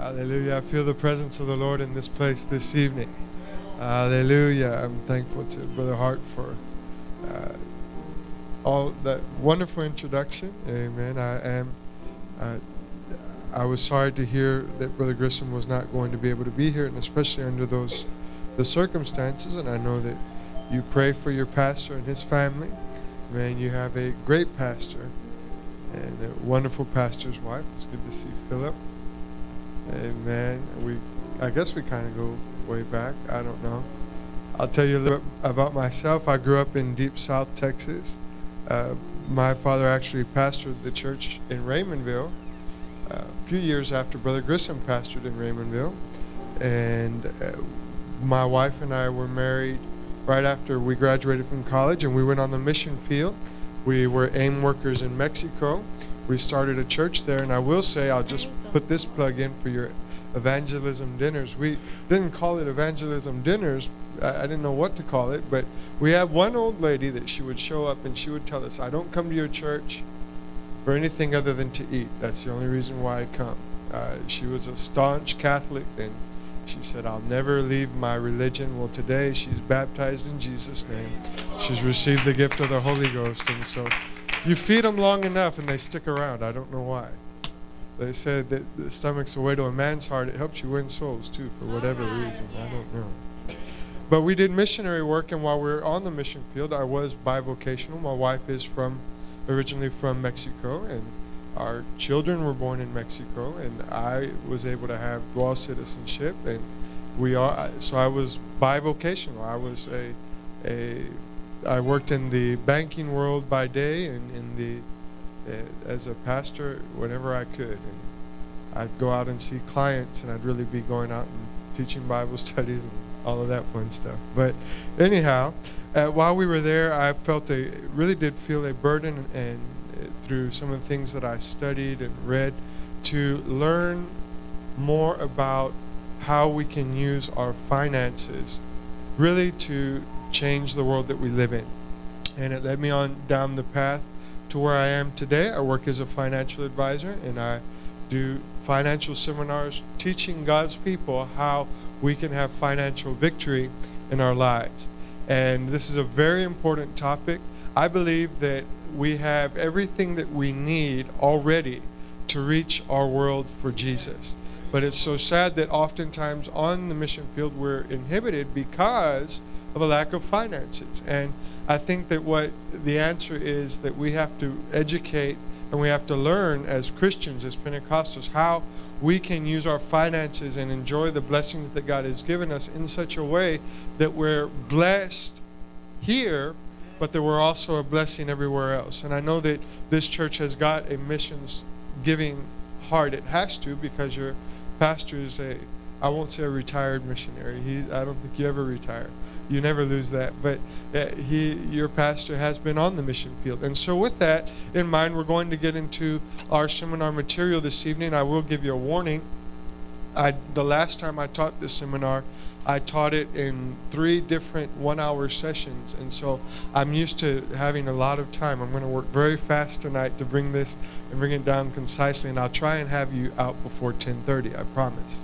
Hallelujah. I feel the presence of the Lord in this place this evening. Hallelujah. I'm thankful to Brother Hart for all that wonderful introduction. Amen. I was sorry to hear that Brother Grissom was not going to be able to be here, and especially under the circumstances. And I know that you pray for your pastor and his family. Man, you have a great pastor and a wonderful pastor's wife. It's good to see Philip. Amen. I guess we kind of go way back. I don't know. I'll tell you a little bit about myself. I grew up in Deep South Texas. My father actually pastored the church in Raymondville a few years after Brother Grissom pastored in Raymondville. And my wife and I were married right after we graduated from college, and we went on the mission field. We were AIM workers in Mexico. We started a church there, and I will say, I'll just put this plug in for your evangelism dinners. We didn't call it evangelism dinners. I didn't know what to call it, but we had one old lady that she would show up and she would tell us, I don't come to your church for anything other than to eat. That's the only reason why I come. She was a staunch Catholic, and she said, I'll never leave my religion. Well, today she's baptized in Jesus' name. She's received the gift of the Holy Ghost, and so you feed them long enough and they stick around. I don't know why. They said that the stomach's the way to a man's heart. It helps you win souls, too, for whatever reason. I don't know. But we did missionary work, and while we were on the mission field, I was bivocational. My wife is originally from Mexico, and our children were born in Mexico, and I was able to have dual citizenship, and so I was bivocational. I worked in the banking world by day and as a pastor whenever I could. And I'd go out and see clients, and I'd really be going out and teaching Bible studies and all of that fun stuff. But anyhow, while we were there, I really did feel a burden, and through some of the things that I studied and read, to learn more about how we can use our finances really to change the world that we live in. And it led me on down the path to where I am today. I work as a financial advisor, and I do financial seminars teaching God's people how we can have financial victory in our lives. And this is a very important topic. I believe that we have everything that we need already to reach our world for Jesus. But it's so sad that oftentimes on the mission field we're inhibited because of a lack of finances. And I think that what the answer is that we have to educate and we have to learn as Christians, as Pentecostals, how we can use our finances and enjoy the blessings that God has given us in such a way that we're blessed here, but that we're also a blessing everywhere else. And I know that this church has got a missions giving heart. It has to, because your pastor is I won't say a retired missionary. I don't think you ever retire. You never lose that. But your pastor has been on the mission field. And so with that in mind, we're going to get into our seminar material this evening. I will give you a warning. The last time I taught this seminar, I taught it in 3 different 1-hour sessions. And so I'm used to having a lot of time. I'm going to work very fast tonight to bring this and bring it down concisely. And I'll try and have you out before 10:30, I promise.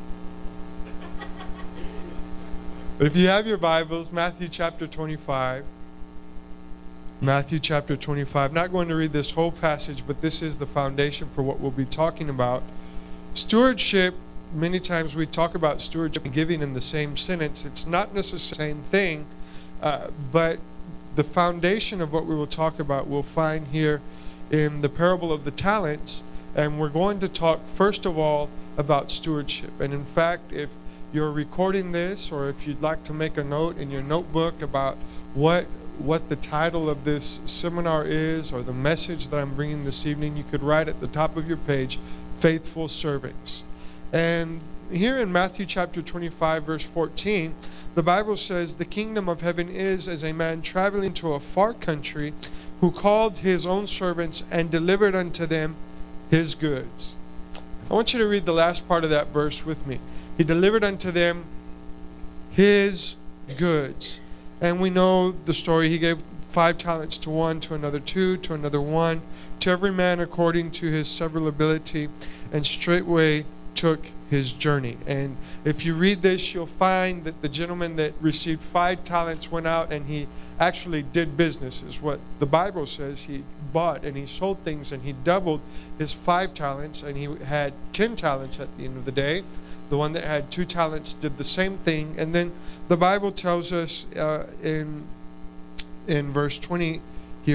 But if you have your Bibles, Matthew chapter 25. Matthew chapter 25. Not going to read this whole passage, but this is the foundation for what we'll be talking about. Stewardship, many times we talk about stewardship and giving in the same sentence. It's not necessarily the same thing, but the foundation of what we will talk about we'll find here in the parable of the talents. And we're going to talk, first of all, about stewardship. And in fact, if you're recording this, or if you'd like to make a note in your notebook about what the title of this seminar is, or the message that I'm bringing this evening, you could write at the top of your page, Faithful Servants. And here in Matthew chapter 25, verse 14, the Bible says, the kingdom of heaven is as a man traveling to a far country, who called his own servants and delivered unto them his goods. I want you to read the last part of that verse with me. He delivered unto them his goods. And we know the story. He gave 5 talents to one, to another 2, to another 1, to every man according to his several ability, and straightway took his journey. And if you read this, you'll find that the gentleman that received 5 talents went out and he actually did business, is what the Bible says. He bought and he sold things, and he doubled his 5 talents, and he had 10 talents at the end of the day. The one that had 2 talents did the same thing. And then the Bible tells us in verse 20 here,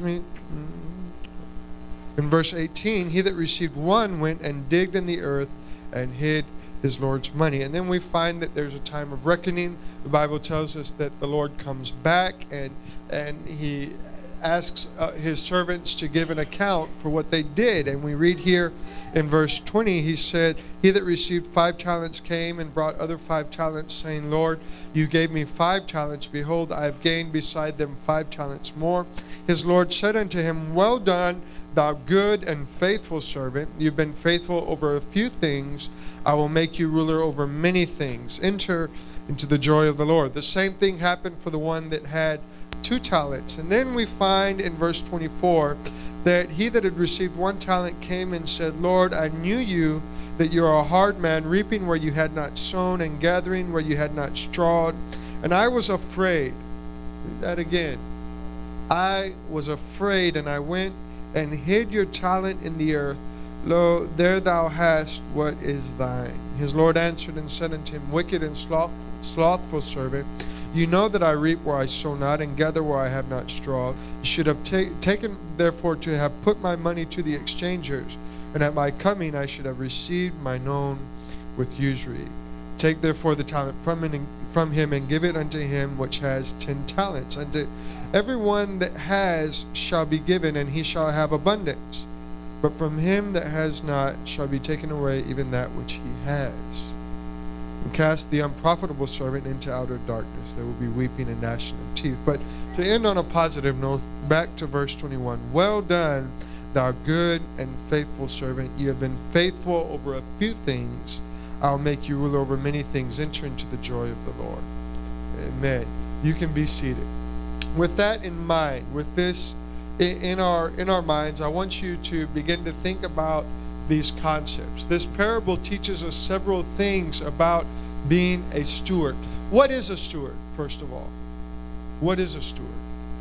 in verse 18, he that received 1 went and digged in the earth and hid his Lord's money. And then we find that there's a time of reckoning. The Bible tells us that the Lord comes back and he asks his servants to give an account for what they did. And we read here in verse 20, he said, he that received 5 talents came and brought other 5 talents, saying, Lord, you gave me 5 talents. Behold, I have gained beside them 5 talents more. His Lord said unto him, well done, thou good and faithful servant. You've been faithful over a few things. I will make you ruler over many things. Enter into the joy of the Lord. The same thing happened for the one that had 2 talents. And then we find in verse 24 that he that had received 1 talent came and said, Lord, I knew you, that you are a hard man, reaping where you had not sown and gathering where you had not strawed. And I was afraid. Read that again. I was afraid, and I went and hid your talent in the earth. Lo, there thou hast what is thine. His Lord answered and said unto him, wicked and slothful servant, you know that I reap where I sow not, and gather where I have not strawed. You should have taken therefore to have put my money to the exchangers, and at my coming I should have received mine own with usury. Take therefore the talent from him, and give it unto him which has 10 talents. Unto everyone that has shall be given, and he shall have abundance. But from him that has not shall be taken away even that which he has. And cast the unprofitable servant into outer darkness. There will be weeping and gnashing of teeth. But to end on a positive note, back to verse 21. Well done, thou good and faithful servant. You have been faithful over a few things. I'll make you ruler over many things. Enter into the joy of the Lord. Amen. You can be seated. With that in mind, with this in our minds, I want you to begin to think about these concepts. This parable teaches us several things about being a steward. What is a steward, first of all? What is a steward?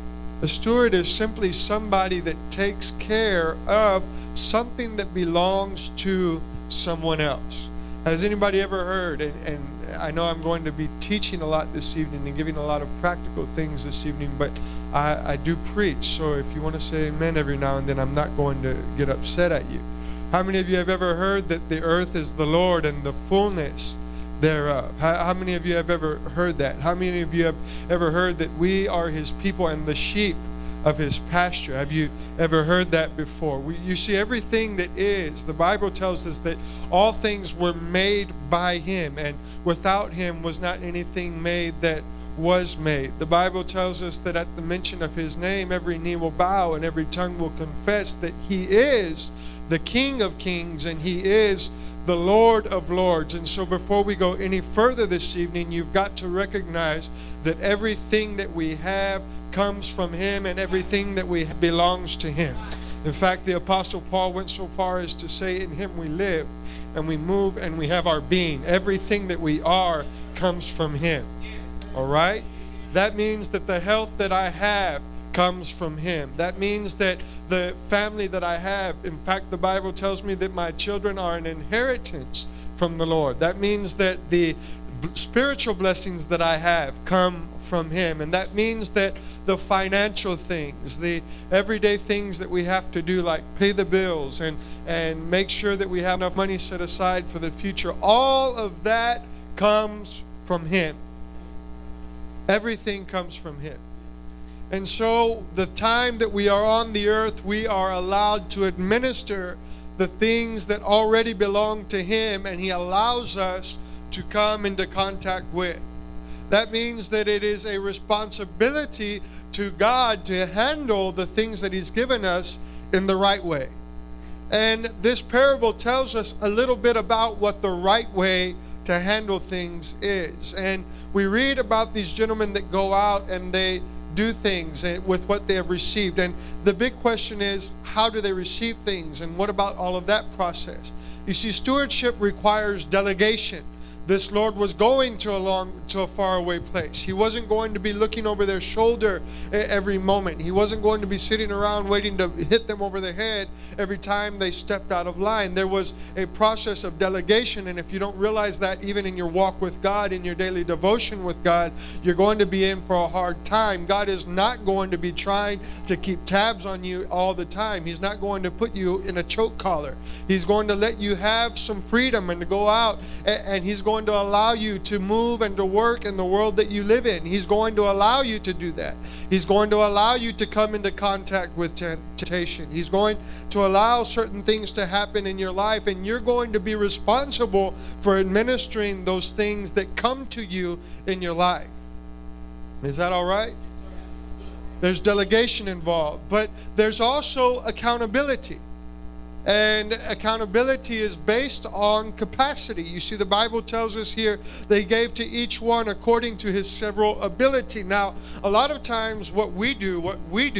A steward is simply somebody that takes care of something that belongs to someone else. Has anybody ever heard, and I know I'm going to be teaching a lot this evening and giving a lot of practical things this evening, but I do preach, so if you want to say amen every now and then, I'm not going to get upset at you. How many of you have ever heard that the earth is the Lord and the fullness thereof? How many of you have ever heard that? How many of you have ever heard that we are his people and the sheep of his pasture? Have you ever heard that before? You see, everything that is, the Bible tells us that all things were made by him, and without him was not anything made that was made. The Bible tells us that at the mention of his name, every knee will bow and every tongue will confess that he is the King of Kings and he is the Lord of Lords. And so before we go any further this evening, you've got to recognize that everything that we have comes from him, and everything that we have belongs to him. In fact, the Apostle Paul went so far as to say, in him we live and we move and we have our being. Everything that we are comes from him. All right? That means that the health that I have comes from him. That means that the family that I have, in fact, the Bible tells me that my children are an inheritance from the Lord. That means that the spiritual blessings that I have come from him. And that means that the financial things, the everyday things that we have to do, like pay the bills and make sure that we have enough money set aside for the future, all of that comes from him. Everything comes from him. And so the time that we are on the earth, we are allowed to administer the things that already belong to him, and he allows us to come into contact with. That means that it is a responsibility to God to handle the things that he's given us in the right way. And this parable tells us a little bit about what the right way to handle things is. And we read about these gentlemen that go out and they do things with what they have received. And the big question is, how do they receive things? And what about all of that process? You see, stewardship requires delegation. This Lord was going to a faraway place. He wasn't going to be looking over their shoulder every moment. He wasn't going to be sitting around waiting to hit them over the head every time they stepped out of line. There was a process of delegation, and if you don't realize that even in your walk with God, in your daily devotion with God, you're going to be in for a hard time. God is not going to be trying to keep tabs on you all the time. He's not going to put you in a choke collar. He's going to let you have some freedom and to go out, and He's going to allow you to move and to work in the world that you live in. He's going to allow you to do that. He's going to allow you to come into contact with temptation. He's going to allow certain things to happen in your life, and you're going to be responsible for administering those things that come to you in your life. Is that all right? There's delegation involved, but there's also accountability. And accountability is based on capacity. You see, the Bible tells us here they gave to each one according to his several ability. Now, a lot of times what we do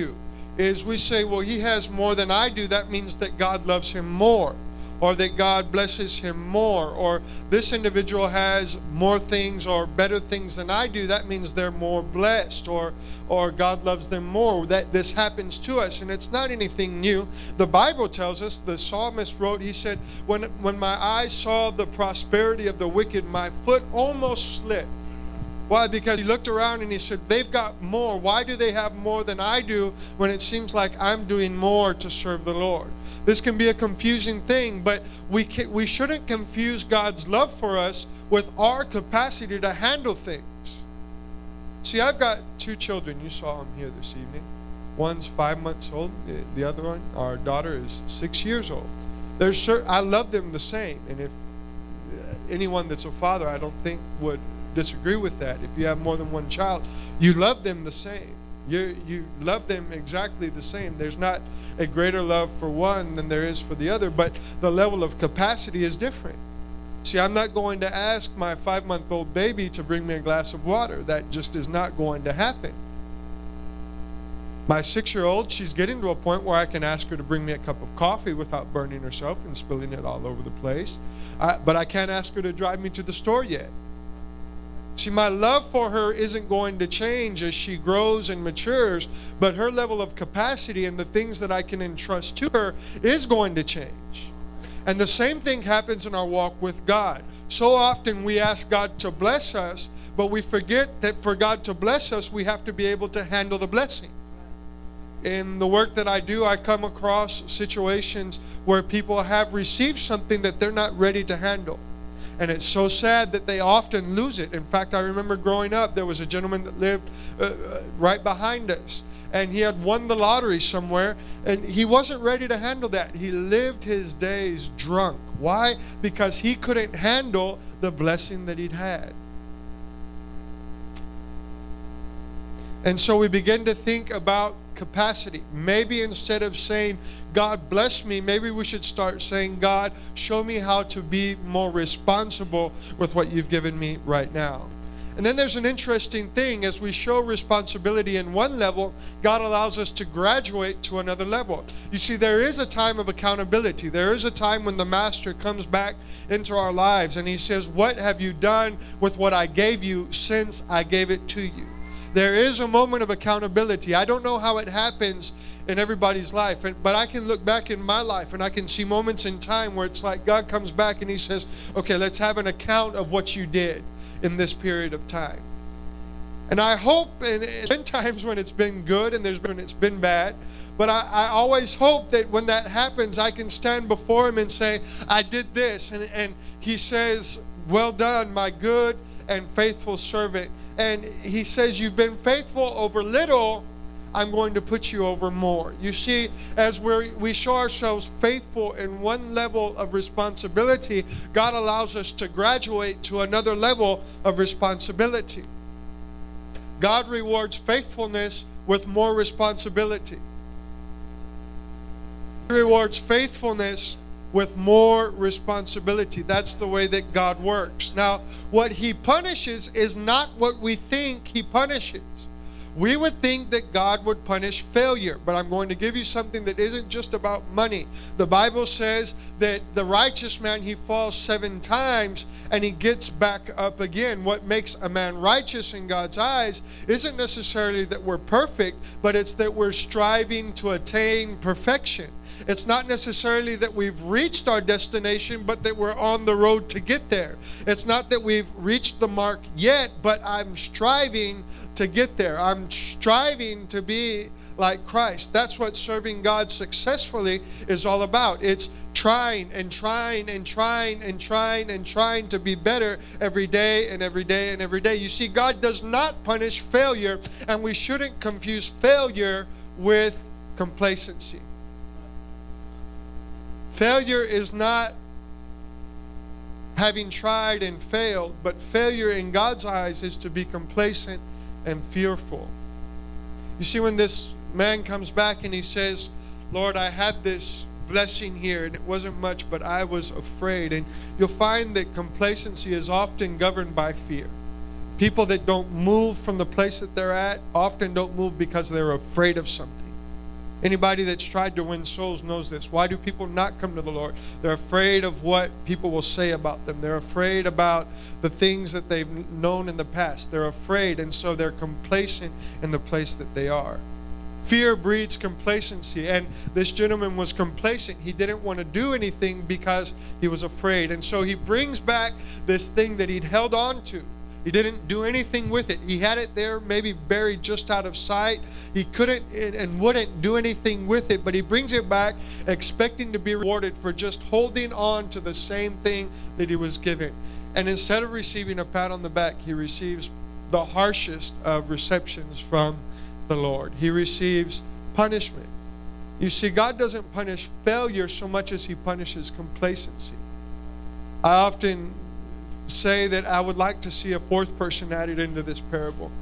is we say, well, he has more than I do. That means that God loves him more, or that God blesses him more, or this individual has more things or better things than I do. That means they're more blessed, or God loves them more. That this happens to us, and it's not anything new. The Bible tells us, the psalmist wrote, he said, when my eyes saw the prosperity of the wicked, my foot almost slipped. Why? Because he looked around and he said, they've got more. Why do they have more than I do when it seems like I'm doing more to serve the Lord? This can be a confusing thing, but we shouldn't confuse God's love for us with our capacity to handle things. See, I've got two children. You saw them here this evening. One's 5 months old. The other one, our daughter, is 6 years old. I love them the same. And if anyone that's a father, I don't think would disagree with that. If you have more than one child, you love them the same. You love them exactly the same. There's not a greater love for one than there is for the other, but the level of capacity is different. See, I'm not going to ask my 5-month-old baby to bring me a glass of water. That just is not going to happen. My 6-year-old, she's getting to a point where I can ask her to bring me a cup of coffee without burning herself and spilling it all over the place. But I can't ask her to drive me to the store yet. See, my love for her isn't going to change as she grows and matures, but her level of capacity and the things that I can entrust to her is going to change. And the same thing happens in our walk with God. So often we ask God to bless us, but we forget that for God to bless us, we have to be able to handle the blessing. In the work that I do, I come across situations where people have received something that they're not ready to handle. And it's so sad that they often lose it. In fact, I remember growing up, there was a gentleman that lived right behind us. And he had won the lottery somewhere, and he wasn't ready to handle that. He lived his days drunk. Why? Because he couldn't handle the blessing that he'd had. And so we begin to think about capacity. Maybe instead of saying, God bless me, maybe we should start saying, God, show me how to be more responsible with what you've given me right now. And then there's an interesting thing. As we show responsibility in one level, God allows us to graduate to another level. You see, there is a time of accountability. There is a time when the Master comes back into our lives and he says, what have you done with what I gave you since I gave it to you? There is a moment of accountability. I don't know how it happens in everybody's life, but I can look back in my life and I can see moments in time where it's like God comes back and he says, okay, let's have an account of what you did in this period of time. And I hope, and there's been times when it's been good and there's been when it's been bad, but I always hope that when that happens, I can stand before him and say, I did this. And he says, well done, my good and faithful servant. And he says, you've been faithful over little, I'm going to put you over more. You see, as we show ourselves faithful in one level of responsibility, God allows us to graduate to another level of responsibility. God rewards faithfulness with more responsibility. He rewards faithfulness with more responsibility. That's the way that God works. Now, what he punishes is not what we think he punishes. We would think that God would punish failure, but I'm going to give you something that isn't just about money. The Bible says that the righteous man, he falls 7 times and he gets back up again. What makes a man righteous in God's eyes isn't necessarily that we're perfect, but it's that we're striving to attain perfection. It's not necessarily that we've reached our destination, but that we're on the road to get there. It's not that we've reached the mark yet, but I'm striving to get there. I'm striving to be like Christ. That's what serving God successfully is all about. It's trying and trying and trying and trying and trying to be better every day and every day and every day. You see, God does not punish failure, and we shouldn't confuse failure with complacency. Failure is not having tried and failed, but failure in God's eyes is to be complacent and fearful. You see, when this man comes back and he says, Lord, I had this blessing here and it wasn't much, but I was afraid. And you'll find that complacency is often governed by fear. People that don't move from the place that they're at often don't move because they're afraid of something. Anybody that's tried to win souls knows this. Why do people not come to the Lord? They're afraid of what people will say about them. They're afraid about the things that they've known in the past. They're afraid, and so they're complacent in the place that they are. Fear breeds complacency, and this gentleman was complacent. He didn't want to do anything because he was afraid. And so he brings back this thing that he'd held on to. He didn't do anything with it. He had it there, maybe buried just out of sight. He couldn't and wouldn't do anything with it, but he brings it back expecting to be rewarded for just holding on to the same thing that he was given. And instead of receiving a pat on the back, he receives the harshest of receptions from the Lord. He receives punishment. You see, God doesn't punish failure so much as he punishes complacency. I often say that I would like to see a 4th person added into this parable.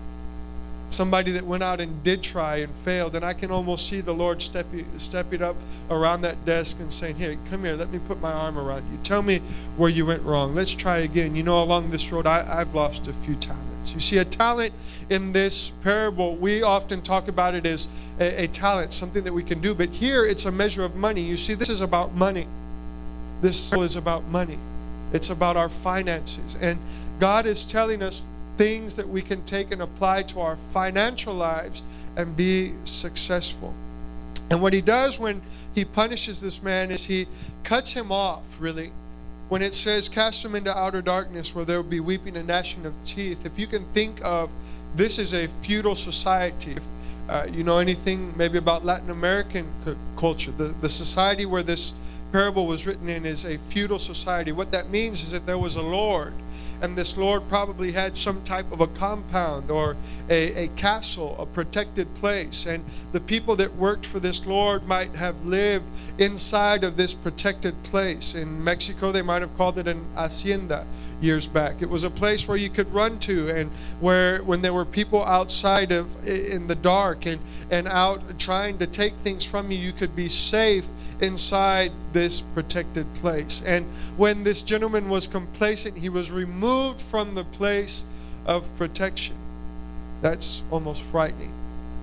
Somebody that went out and did try and failed, and I can almost see the Lord stepping up around that desk and saying, here, come here, let me put my arm around you. Tell me where you went wrong. Let's try again. You know, along this road, I've lost a few talents. You see, a talent in this parable, we often talk about it as a talent, something that we can do, but here it's a measure of money. You see, this is about money. This is about money. It's about our finances. And God is telling us things that we can take and apply to our financial lives and be successful. And what he does when he punishes this man is he cuts him off, really. When it says, cast him into outer darkness where there will be weeping and gnashing of teeth, if you can think of this is a feudal society. If you know anything maybe about Latin American culture, the society where this parable was written in is a feudal society. What that means is that there was a lord, and this lord probably had some type of a compound or a castle, a protected place, and the people that worked for this lord might have lived inside of this protected place. In Mexico, they might have called it an hacienda years back. It was a place where you could run to, and where when there were people outside of in the dark and out trying to take things from you, you could be safe inside this protected place. And when this gentleman was complacent, he was removed from the place of protection. That's almost frightening.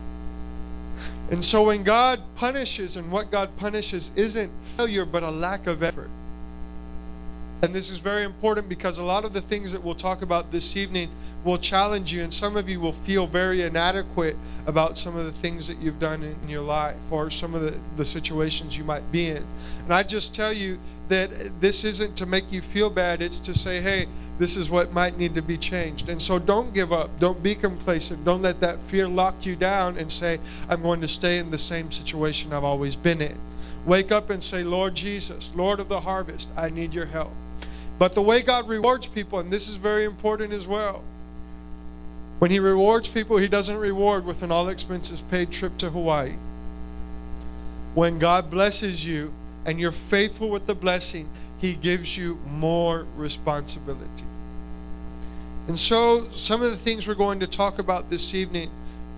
And so when God punishes, and what God punishes isn't failure but a lack of effort. And this is very important because a lot of the things that we'll talk about this evening will challenge you, and some of you will feel very inadequate about some of the things that you've done in your life or some of the situations you might be in. And I just tell you that this isn't to make you feel bad. It's to say, hey, this is what might need to be changed. And so don't give up. Don't be complacent. Don't let that fear lock you down and say, I'm going to stay in the same situation I've always been in. Wake up and say, Lord Jesus, Lord of the harvest, I need your help. But the way God rewards people, and this is very important as well, when he rewards people, he doesn't reward with an all-expenses-paid trip to Hawaii. When God blesses you and you're faithful with the blessing, he gives you more responsibility. And so some of the things we're going to talk about this evening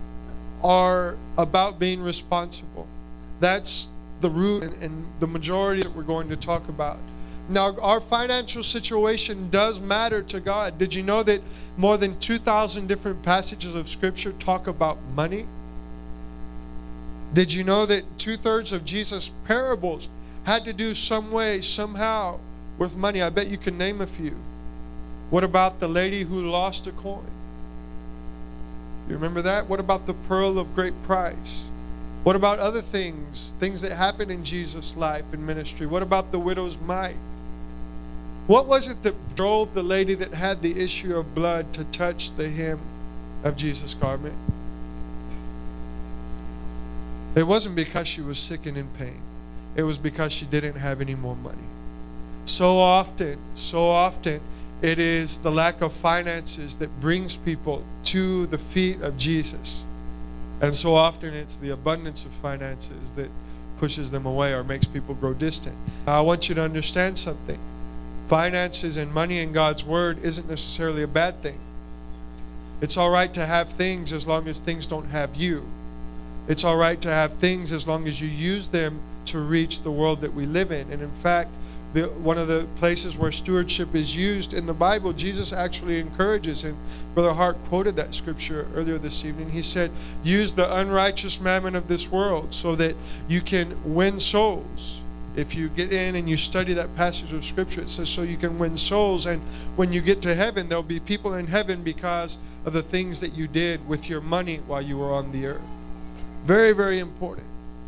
are about being responsible. That's the root and the majority that we're going to talk about. Now, our financial situation does matter to God. Did you know that more than 2,000 different passages of Scripture talk about money? Did you know that 2/3 of Jesus' parables had to do some way, somehow, with money? I bet you can name a few. What about the lady who lost a coin? You remember that? What about the pearl of great price? What about other things that happened in Jesus' life and ministry? What about the widow's mite? What was it that drove the lady that had the issue of blood to touch the hem of Jesus' garment? It wasn't because she was sick and in pain. It was because she didn't have any more money. So often, it is the lack of finances that brings people to the feet of Jesus. And so often it's the abundance of finances that pushes them away or makes people grow distant. I want you to understand something. Finances and money in God's Word isn't necessarily a bad thing. It's all right to have things as long as things don't have you. It's all right to have things as long as you use them to reach the world that we live in. And in fact, one of the places where stewardship is used in the Bible, Jesus actually encourages, and Brother Hart quoted that scripture earlier this evening. He said, use the unrighteous mammon of this world so that you can win souls. If you get in and you study that passage of scripture, it says so you can win souls, and when you get to heaven, there'll be people in heaven because of the things that you did with your money while you were on the earth. Very, very important.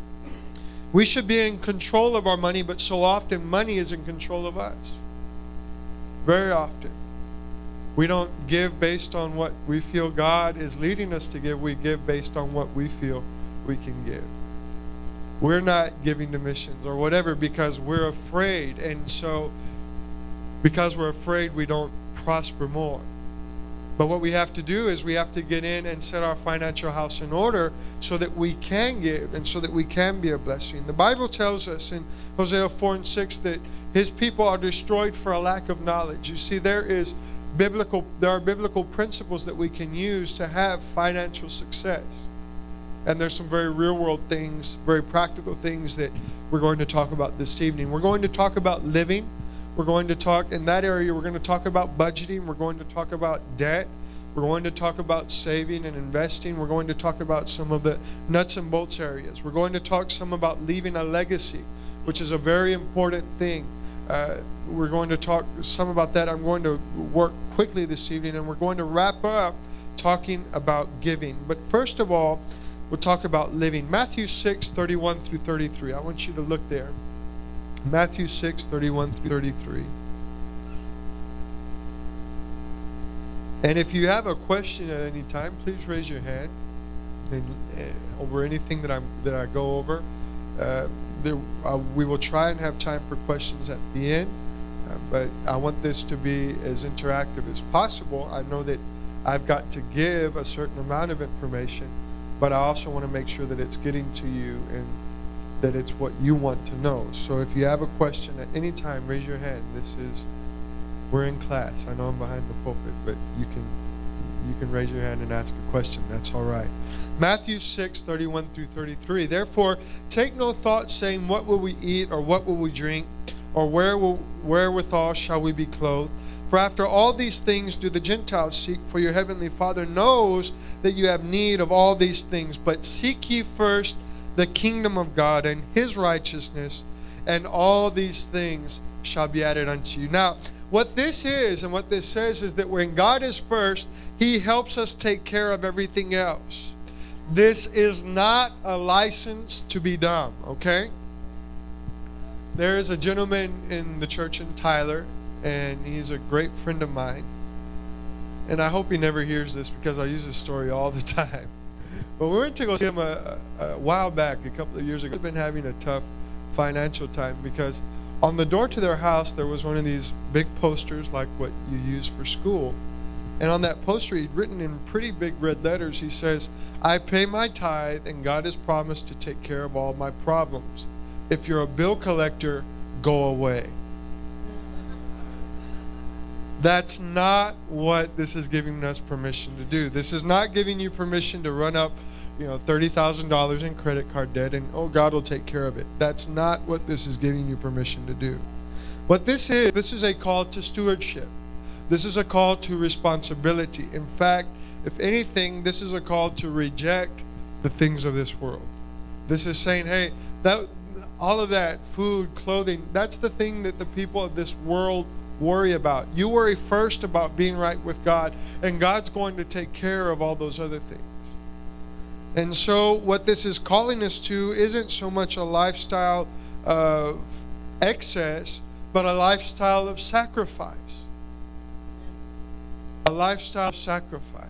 We should be in control of our money, but so often money is in control of us. Very often. We don't give based on what we feel God is leading us to give. We give based on what we feel we can give. We're not giving to missions or whatever because we're afraid. And so because we're afraid, we don't prosper more. But what we have to do is we have to get in and set our financial house in order so that we can give and so that we can be a blessing. The Bible tells us in Hosea 4:6 that His people are destroyed for a lack of knowledge. You see, there are biblical principles that we can use to have financial success. And there's some very real world things, very practical things that we're going to talk about this evening. We're going to talk about living. We're going to talk in that area. We're going to talk about budgeting. We're going to talk about debt. We're going to talk about saving and investing. We're going to talk about some of the nuts and bolts areas. We're going to talk some about leaving a legacy, which is a very important thing. We're going to talk some about that. I'm going to work quickly this evening, and we're going to wrap up talking about giving. But first of all, we'll talk about living. Matthew 6:31 through 33. I want you to look there. Matthew 6:31 through 33. And if you have a question at any time, please raise your hand. And over anything that I go over, we will try and have time for questions at the end. But I want this to be as interactive as possible. I know that I've got to give a certain amount of information, but I also want to make sure that it's getting to you and that it's what you want to know. So if you have a question at any time, raise your hand. We're in class. I know I'm behind the pulpit, but you can raise your hand and ask a question. That's all right. Matthew 6:31 through 33. Therefore, take no thought saying, what will we eat, or what will we drink, or wherewithal shall we be clothed? For after all these things do the Gentiles seek, for your heavenly Father knows that you have need of all these things. But seek ye first the kingdom of God and His righteousness, and all these things shall be added unto you. Now, what this is and what this says is that when God is first, He helps us take care of everything else. This is not a license to be dumb, okay? There is a gentleman in the church in Tyler, and he's a great friend of mine. And I hope he never hears this because I use this story all the time. But we went to go see him a while back, a couple of years ago. He's been having a tough financial time because on the door to their house, there was one of these big posters like what you use for school. And on that poster, he'd written in pretty big red letters, he says, I pay my tithe and God has promised to take care of all my problems. If you're a bill collector, go away. That's not what this is giving us permission to do. This is not giving you permission to run up, $30,000 in credit card debt and, God will take care of it. That's not what this is giving you permission to do. What this is a call to stewardship. This is a call to responsibility. In fact, if anything, this is a call to reject the things of this world. This is saying, hey, that all of that, food, clothing, that's the thing that the people of this world worry about. You worry first about being right with God, and God's going to take care of all those other things. And so what this is calling us to isn't so much a lifestyle of excess, but a lifestyle of sacrifice. A lifestyle of sacrifice.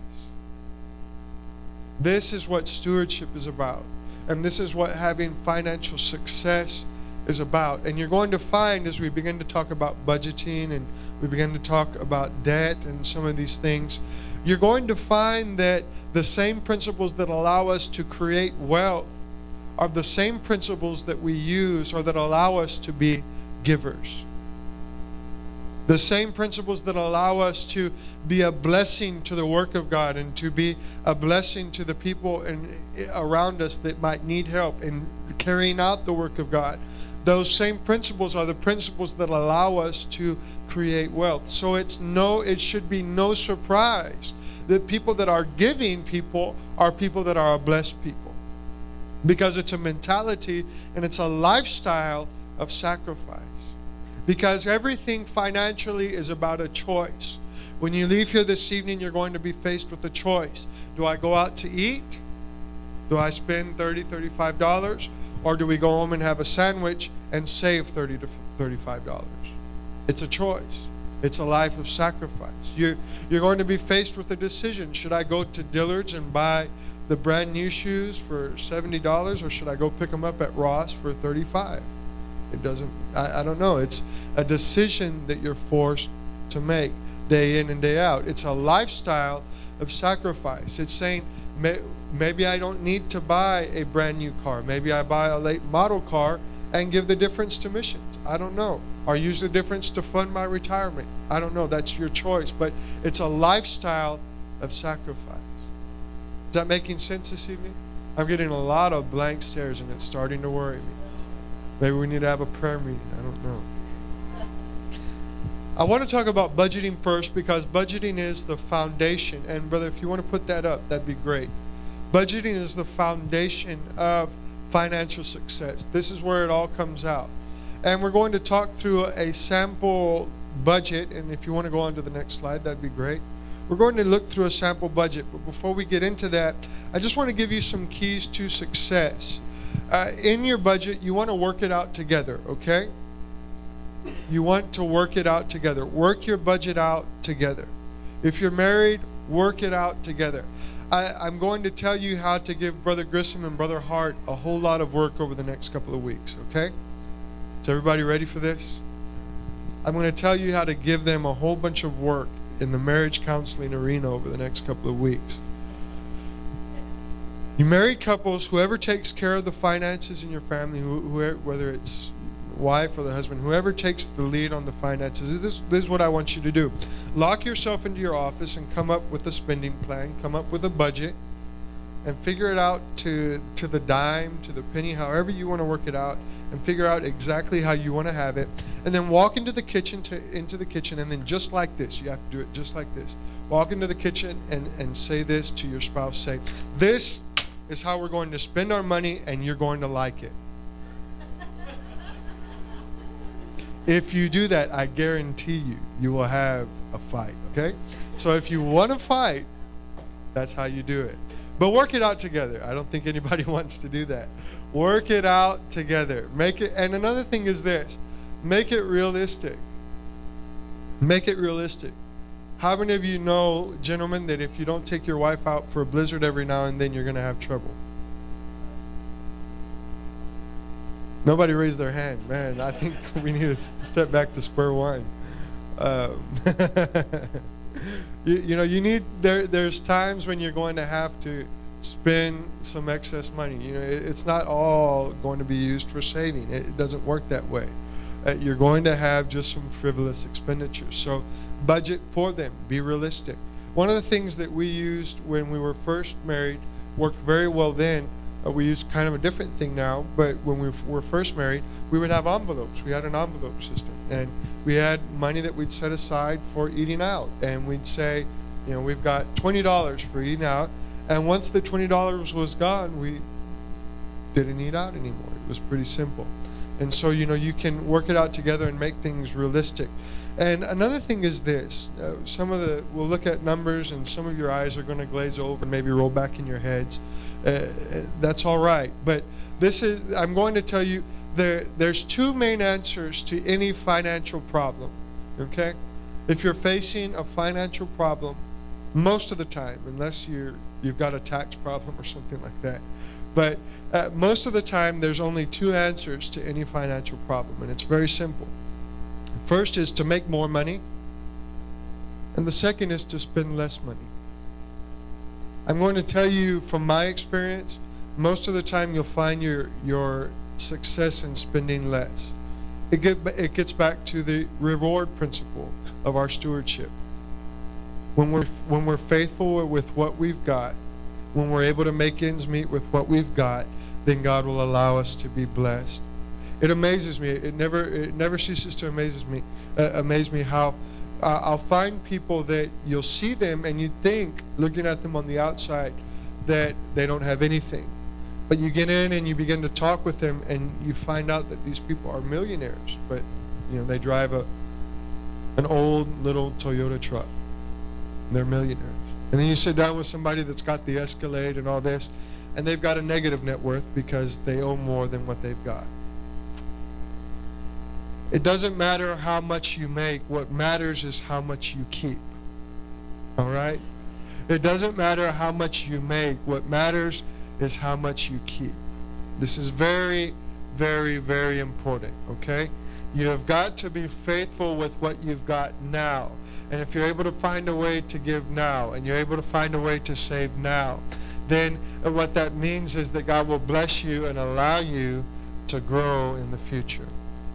This is what stewardship is about. And this is what having financial success is about. And you're going to find, as we begin to talk about budgeting and we begin to talk about debt and some of these things, you're going to find that the same principles that allow us to create wealth are the same principles that we use or that allow us to be givers. The same principles that allow us to be a blessing to the work of God and to be a blessing to the people around us that might need help in carrying out the work of God. Those same principles are the principles that allow us to create wealth. So it should be no surprise that people that are giving people are people that are a blessed people. Because it's a mentality and it's a lifestyle of sacrifice. Because everything financially is about a choice. When you leave here this evening, you're going to be faced with a choice. Do I go out to eat? Do I spend $30, $35? Or do we go home and have a sandwich and save $30 to $35? It's a choice. It's a life of sacrifice. You're going to be faced with a decision. Should I go to Dillard's and buy the brand new shoes for $70, or should I go pick them up at Ross for $35? I don't know. It's a decision that you're forced to make day in and day out. It's a lifestyle of sacrifice. It's saying, maybe I don't need to buy a brand new car. Maybe I buy a late model car and give the difference to missions. I don't know. Or use the difference to fund my retirement. I don't know. That's your choice. But it's a lifestyle of sacrifice. Is that making sense this evening? I'm getting a lot of blank stares and it's starting to worry me. Maybe we need to have a prayer meeting. I don't know. I want to talk about budgeting first because budgeting is the foundation. And brother, if you want to put that up, that'd be great. Budgeting is the foundation of financial success. This is where it all comes out. And we're going to talk through a sample budget. And if you want to go on to the next slide, that'd be great. We're going to look through a sample budget. But before we get into that, I just want to give you some keys to success. In your budget, you want to work it out together, okay? You want to work it out together. Work your budget out together. If you're married, work it out together. I'm going to tell you how to give Brother Grissom and Brother Hart a whole lot of work over the next couple of weeks, okay? Is everybody ready for this? I'm going to tell you how to give them a whole bunch of work in the marriage counseling arena over the next couple of weeks. You married couples, whoever takes care of the finances in your family, whether it's wife or the husband, whoever takes the lead on the finances, this is what I want you to do. Lock yourself into your office and come up with a spending plan, come up with a budget, and figure it out to the dime, to the penny, however you want to work it out, and figure out exactly how you want to have it. And then walk into the kitchen, and then just like this, you have to do it just like this. Walk into the kitchen and say this to your spouse. Say, this is how we're going to spend our money, and you're going to like it. If you do that, I guarantee you will have a fight, okay? So if you want to fight, that's how you do it. But work it out together. I don't think anybody wants to do that. Work it out together. Make it, and another thing is this, make it realistic. Make it realistic. How many of you know, gentlemen, that if you don't take your wife out for a blizzard every now and then, you're going to have trouble? Nobody raised their hand. Man, I think we need to step back to square one. You need, there's times when you're going to have to spend some excess money. It's not all going to be used for saving. It doesn't work that way. You're going to have just some frivolous expenditures. So budget for them. Be realistic. One of the things that we used when we were first married worked very well then. We use kind of a different thing now, but when we were first married, we would have envelopes. We had an envelope system. And we had money that we'd set aside for eating out. And we'd say, we've got $20 for eating out. And once the $20 was gone, we didn't eat out anymore. It was pretty simple. And so, you can work it out together and make things realistic. And another thing is this. We'll look at numbers, and some of your eyes are going to glaze over and maybe roll back in your heads. That's all right. But I'm going to tell you, there's two main answers to any financial problem, okay? If you're facing a financial problem, most of the time, unless you've got a tax problem or something like that, but most of the time, there's only two answers to any financial problem, and it's very simple. First is to make more money, and the second is to spend less money. I'm going to tell you from my experience, most of the time you'll find your success in spending less. It gets back to the reward principle of our stewardship. When we're faithful with what we've got, when we're able to make ends meet with what we've got, then God will allow us to be blessed. It amazes me. It never ceases to amaze me how I'll find people that you'll see them and you think, looking at them on the outside, that they don't have anything. But you get in and you begin to talk with them and you find out that these people are millionaires. But, they drive an old little Toyota truck. They're millionaires. And then you sit down with somebody that's got the Escalade and all this, and they've got a negative net worth because they owe more than what they've got. It doesn't matter how much you make. What matters is how much you keep. All right? It doesn't matter how much you make. What matters is how much you keep. This is very, very, very important, okay? You have got to be faithful with what you've got now. And if you're able to find a way to give now, and you're able to find a way to save now, then what that means is that God will bless you and allow you to grow in the future.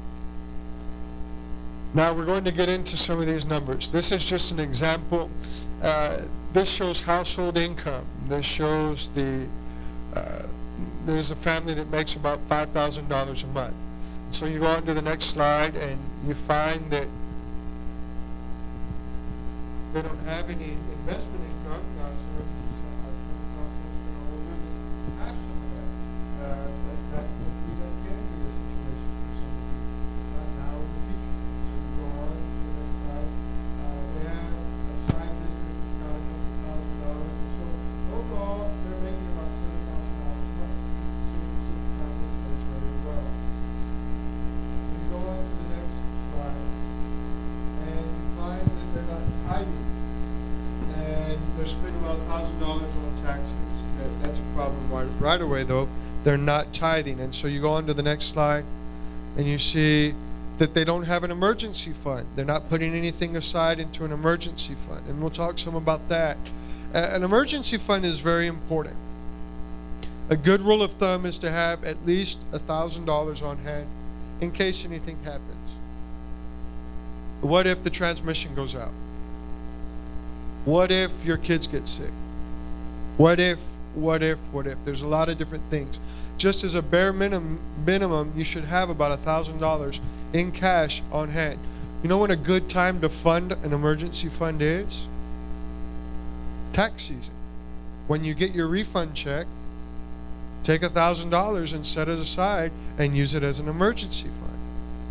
Now we're going to get into some of these numbers. This is just an example. This shows household income. This shows there's a family that makes about $5,000 a month. So you go on to the next slide and you find that they don't have any investment income. Now, so have some of that. That can be a situation for some of you, not now in the future. So you go on to the next slide. They have a side business that's got a couple $1,000. So overall, they're making about $7,000 a month. So you see the family does very well. You go on to the next slide, and you find that they're not tithing. And they're spending about $1,000 on taxes. That's a problem right away, though. They're not tithing. And so you go on to the next slide, and you see that they don't have an emergency fund. They're not putting anything aside into an emergency fund. And we'll talk some about that. An emergency fund is very important. A good rule of thumb is to have at least $1,000 on hand in case anything happens. What if the transmission goes out? What if your kids get sick? What if? There's a lot of different things. Just as a bare minimum, you should have about $1,000 in cash on hand. You know when a good time to fund an emergency fund is? Tax season. When you get your refund check, take $1,000 and set it aside and use it as an emergency fund.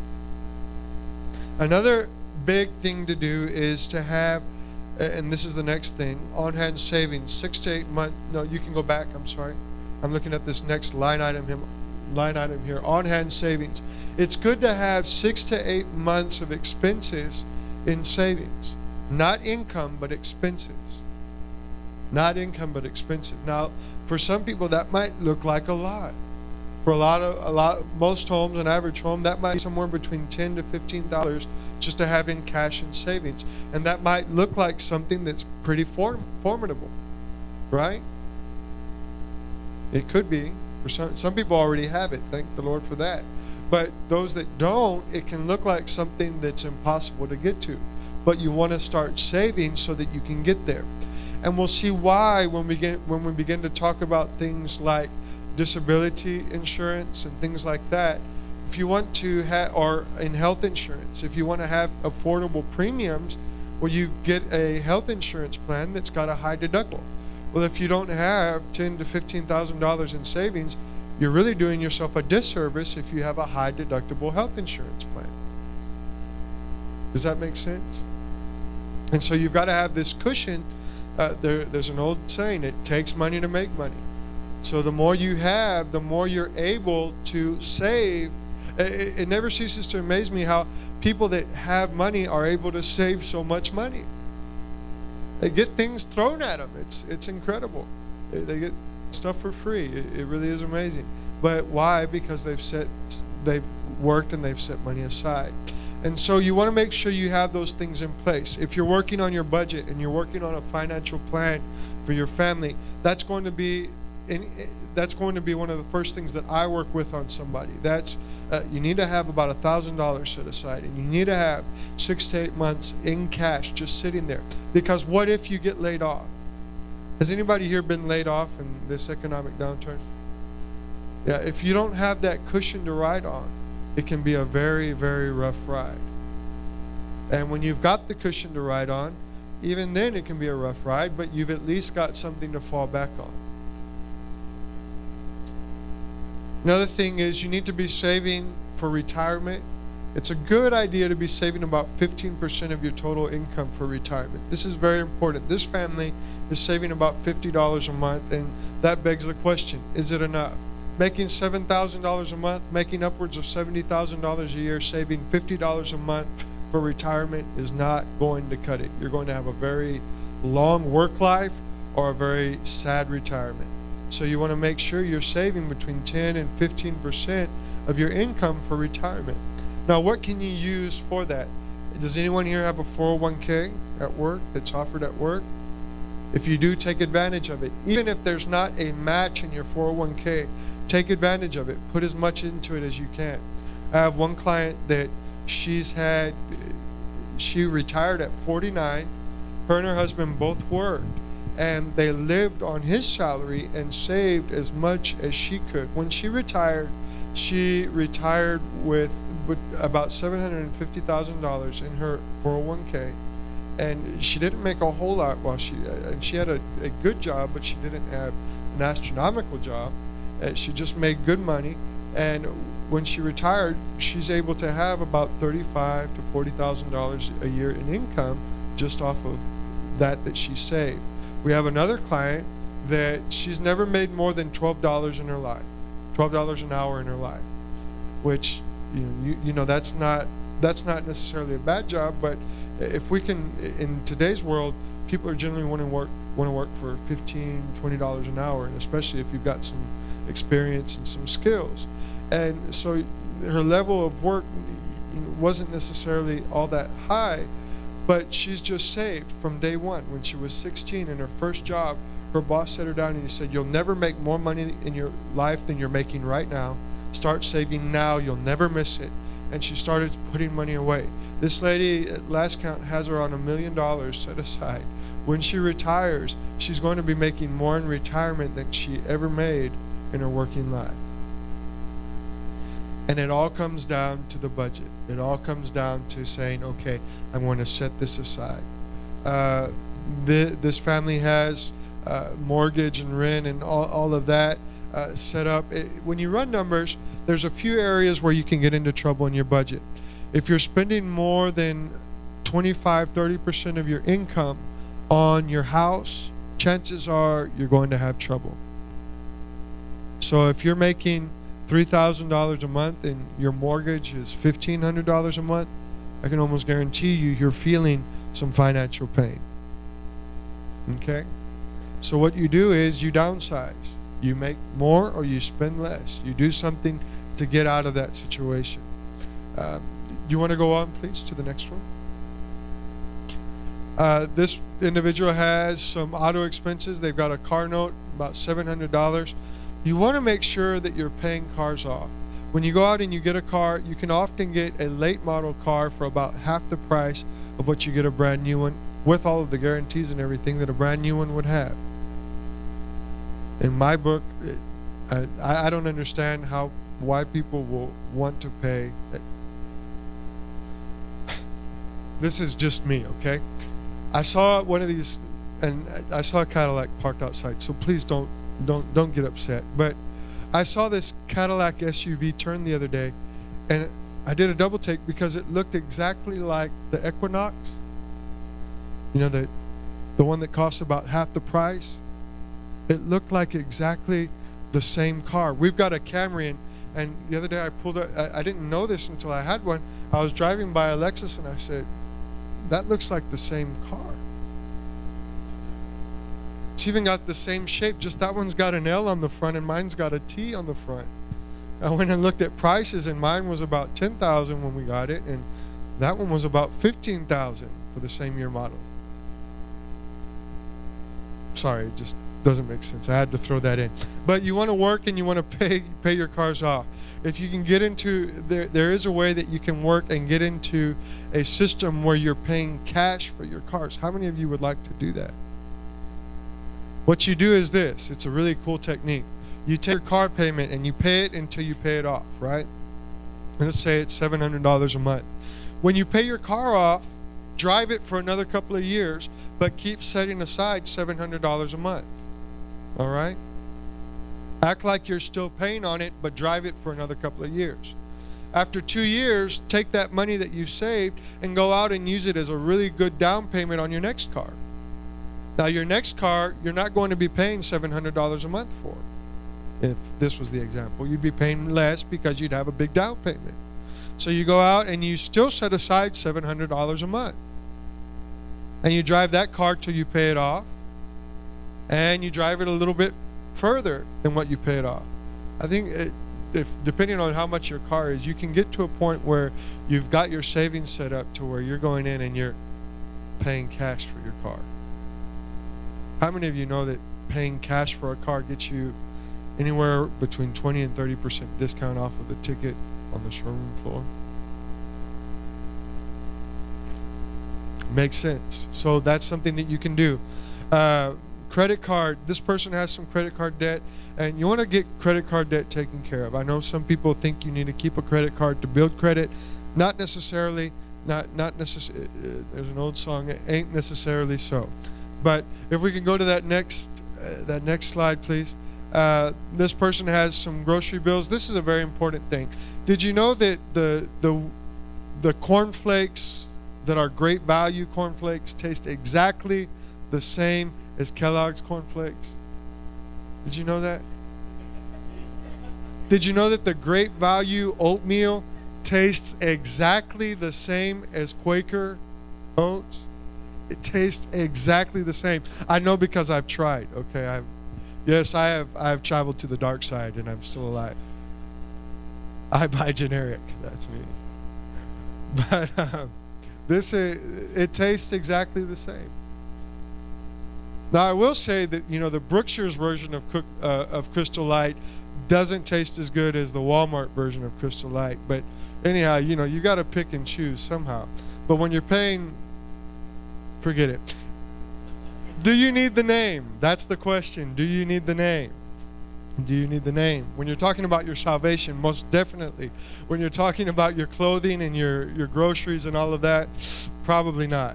Another big thing to do is to have, and this is the next thing, on-hand savings, 6 to 8 months. No, you can go back. I'm sorry. I'm looking at this next line item here. On-hand savings. It's good to have 6 to 8 months of expenses in savings. Not income, but expenses. Not income, but expenses. Now, for some people, that might look like a lot. For most homes, an average home, that might be somewhere between $10 to $15 just to have in cash and savings. And that might look like something that's pretty formidable, right? It could be. For some people already have it. Thank the Lord for that. But those that don't, it can look like something that's impossible to get to. But you want to start saving so that you can get there. And we'll see why when we begin to talk about things like disability insurance and things like that If you want to have, or in health insurance, if you want to have affordable premiums, well, you get a health insurance plan that's got a high deductible. Well, if you don't have $10,000 to $15,000 in savings, you're really doing yourself a disservice if you have a high deductible health insurance plan. Does that make sense? And so you've got to have this cushion. There's an old saying, it takes money to make money. So the more you have, the more you're able to save. It never ceases to amaze me how people that have money are able to save so much money. They get things thrown at them. It's incredible. They get stuff for free. It really is amazing. But why? Because they've worked and they've set money aside. And so you want to make sure you have those things in place. If you're working on your budget and you're working on a financial plan for your family, that's going to be one of the first things that I work with on somebody. You need to have about $1,000 set aside, and you need to have 6 to 8 months in cash just sitting there. Because what if you get laid off? Has anybody here been laid off in this economic downturn? Yeah, if you don't have that cushion to ride on, it can be a very, very rough ride. And when you've got the cushion to ride on, even then it can be a rough ride, but you've at least got something to fall back on. Another thing is you need to be saving for retirement. It's a good idea to be saving about 15% of your total income for retirement. This is very important. This family is saving about $50 a month, and that begs the question, is it enough? Making $7,000 a month, making upwards of $70,000 a year, saving $50 a month for retirement is not going to cut it. You're going to have a very long work life or a very sad retirement. So you want to make sure you're saving between 10 and 15% of your income for retirement. Now, what can you use for that? Does anyone here have a 401k at work that's offered at work? If you do, take advantage of it. Even if there's not a match in your 401k, take advantage of it. Put as much into it as you can. I have one client that she retired at 49. Her and her husband both worked, and they lived on his salary and saved as much as she could. When she retired with about $750,000 in her 401k, and she didn't make a whole lot and she had a good job, but she didn't have an astronomical job. She just made good money, and when she retired, she's able to have about $35,000 to $40,000 a year in income just off of that she saved. We have another client that she's never made more than $12 in her life, $12 an hour in her life, which that's not necessarily a bad job, but if we can, in today's world, people are generally want to work for $15, $20 an hour, and especially if you've got some experience and some skills. And so her level of work wasn't necessarily all that high, but she's just saved from day one. When she was 16 in her first job, her boss sat her down and he said, "You'll never make more money in your life than you're making right now. Start saving now, you'll never miss it." And she started putting money away. This lady, at last count, has around $1 million set aside. When she retires, she's going to be making more in retirement than she ever made in her working life. And it all comes down to the budget. It all comes down to saying, okay, I'm going to set this aside. This family has mortgage and rent and all of that set up. When you run numbers, there's a few areas where you can get into trouble in your budget. If you're spending more than 25-30% of your income on your house, chances are you're going to have trouble. So if you're making $3,000 a month and your mortgage is $1,500 a month, I can almost guarantee you're feeling some financial pain. Okay? So what you do is you downsize. You make more or you spend less. You do something to get out of that situation. You want to go on, please, to the next one? This individual has some auto expenses. They've got a car note, about $700. You want to make sure that you're paying cars off. When you go out and you get a car, you can often get a late model car for about half the price of what you get a brand new one, with all of the guarantees and everything that a brand new one would have. In my book, I don't understand how why people will want to pay. This is just me, okay? I saw one of these, and I saw a Cadillac parked outside, so please don't get upset. But I saw this Cadillac SUV turn the other day, and I did a double take because it looked exactly like the Equinox. You know, the one that costs about half the price. It looked like exactly the same car. We've got a Camry, and the other day I pulled up, I didn't know this until I had one. I was driving by a Lexus, and I said, that looks like the same car. It's even got the same shape, just that one's got an L on the front and mine's got a T on the front. I went and looked at prices, and mine was about $10,000 when we got it, and that one was about $15,000 for the same year model. Sorry, it just doesn't make sense. I had to throw that in. But you want to work and you want to pay your cars off. If you can get into, there is a way that you can work and get into a system where you're paying cash for your cars. How many of you would like to do that? What you do is this. It's a really cool technique. You take your car payment and you pay it until you pay it off, right? Let's say it's $700 a month. When you pay your car off, drive it for another couple of years, but keep setting aside $700 a month. All right? Act like you're still paying on it, but drive it for another couple of years. After 2 years, take that money that you saved and go out and use it as a really good down payment on your next car. Now, your next car, you're not going to be paying $700 a month for. If this was the example, you'd be paying less because you'd have a big down payment. So you go out and you still set aside $700 a month. And you drive that car till you pay it off. And you drive it a little bit further than what you pay it off. I think if depending on how much your car is, you can get to a point where you've got your savings set up to where you're going in and you're paying cash for your car. How many of you know that paying cash for a car gets you anywhere between 20 and 30% discount off of the ticket on the showroom floor? Makes sense. So that's something that you can do. Credit card. This person has some credit card debt, and you want to get credit card debt taken care of. I know some people think you need to keep a credit card to build credit. Not necessarily. Not necessarily. There's an old song. It ain't necessarily so. But if we can go to that next slide, please. This person has some grocery bills. This is a very important thing. Did you know that the cornflakes that are Great Value cornflakes taste exactly the same as Kellogg's cornflakes? Did you know that? Did you know that the Great Value oatmeal tastes exactly the same as Quaker oats? It tastes exactly the same. I know because I've tried. Okay, I have traveled to the dark side and I'm still alive. I buy generic. That's me. But it tastes exactly the same. Now I will say that the Brookshire's version of Crystal Light doesn't taste as good as the Walmart version of Crystal Light. But anyhow, you got to pick and choose somehow. But when you're paying, forget it. Do you need the name? That's the question. Do you need the name? Do you need the name? When you're talking about your salvation, most definitely. When you're talking about your clothing and your groceries and all of that, probably not.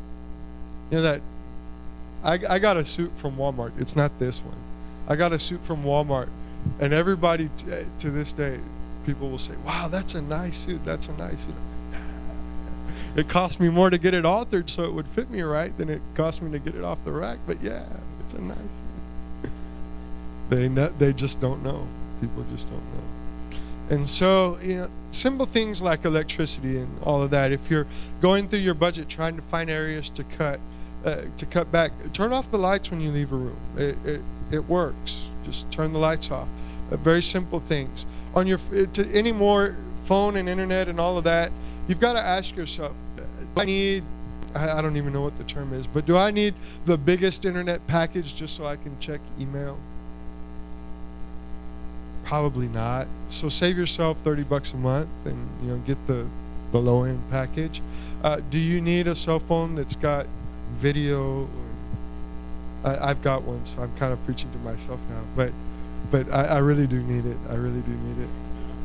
I got a suit from Walmart. It's not this one. I got a suit from Walmart, and everybody to this day, people will say, "Wow, that's a nice suit. That's a nice suit." It cost me more to get it authored so it would fit me right than it cost me to get it off the rack. But yeah, it's a nice suit. They just don't know. People just don't know. And so, simple things like electricity and all of that. If you're going through your budget trying to find areas to cut back, turn off the lights when you leave a room. It works. Just turn the lights off. Very simple things. On your any more phone and internet and all of that, you've got to ask yourself, I don't even know what the term is, but do I need the biggest internet package just so I can check email? Probably not. So save yourself $30 a month and get the low-end package. Do you need a cell phone that's got video? I've got one, so I'm kind of preaching to myself now. But I really do need it. I really do need it.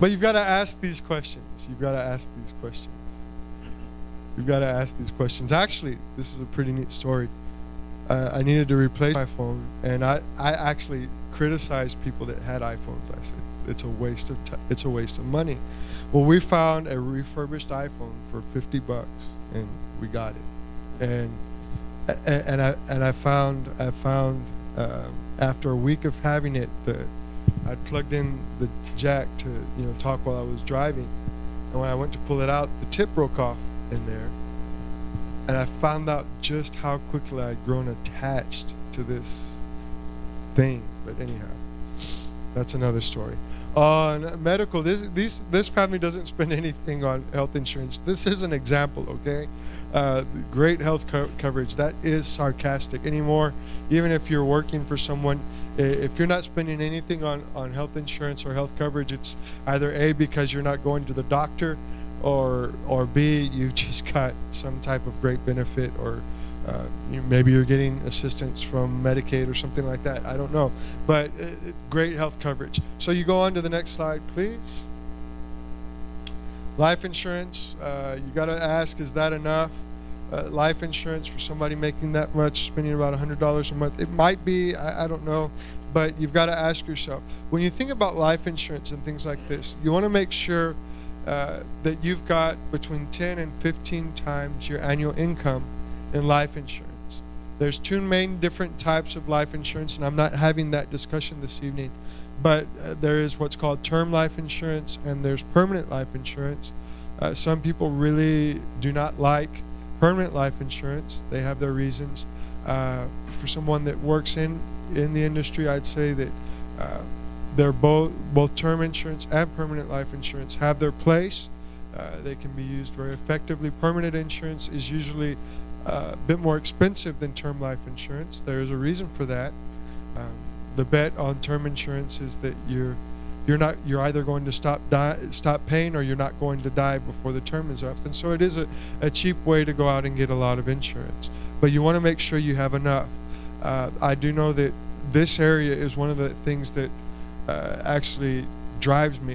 But you've got to ask these questions. You've got to ask these questions. You've got to ask these questions. Actually, this is a pretty neat story. I needed to replace my phone, and I actually criticized people that had iPhones. I said, it's a waste of money. Well, we found a refurbished iPhone for $50, and we got it. And I found after a week of having it, I plugged in the jack to talk while I was driving, and when I went to pull it out, the tip broke off in there, and I found out just how quickly I'd grown attached to this thing. But anyhow, that's another story. On medical, this family doesn't spend anything on health insurance. This is an example, okay? Great health coverage. That is sarcastic anymore. Even if you're working for someone, if you're not spending anything on health insurance or health coverage, it's either A, because you're not going to the doctor, or B, you've just got some type of great benefit, or maybe you're getting assistance from Medicaid or something like that. I don't know. But great health coverage. So you go on to the next slide, please. Life insurance, you got to ask, is that enough? Life insurance for somebody making that much, spending about $100 a month. It might be, I don't know, but you've got to ask yourself. When you think about life insurance and things like this, you want to make sure that you've got between 10 and 15 times your annual income in life insurance. There's two main different types of life insurance, and I'm not having that discussion this evening, but there is what's called term life insurance, and there's permanent life insurance. Some people really do not like permanent life insurance. They have their reasons. For someone that works in the industry, I'd say that they're both term insurance and permanent life insurance have their place. They can be used very effectively. Permanent insurance is usually a bit more expensive than term life insurance. There is a reason for that. The bet on term insurance is that you're either going to stop paying, or you're not going to die before the term is up. And so it is a cheap way to go out and get a lot of insurance. But you want to make sure you have enough. I do know that this area is one of the things that actually drives me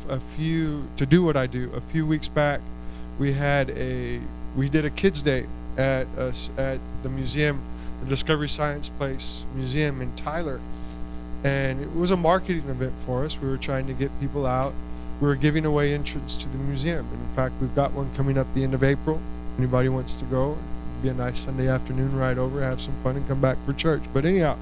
to do what I do. A few weeks back, we did a kids' day at the museum, the Discovery Science Place Museum in Tyler. And it was a marketing event for us. We were trying to get people out. We were giving away entrance to the museum. And in fact, we've got one coming up the end of April. Anybody wants to go, it'd be a nice Sunday afternoon ride over, have some fun, and come back for church. But anyhow,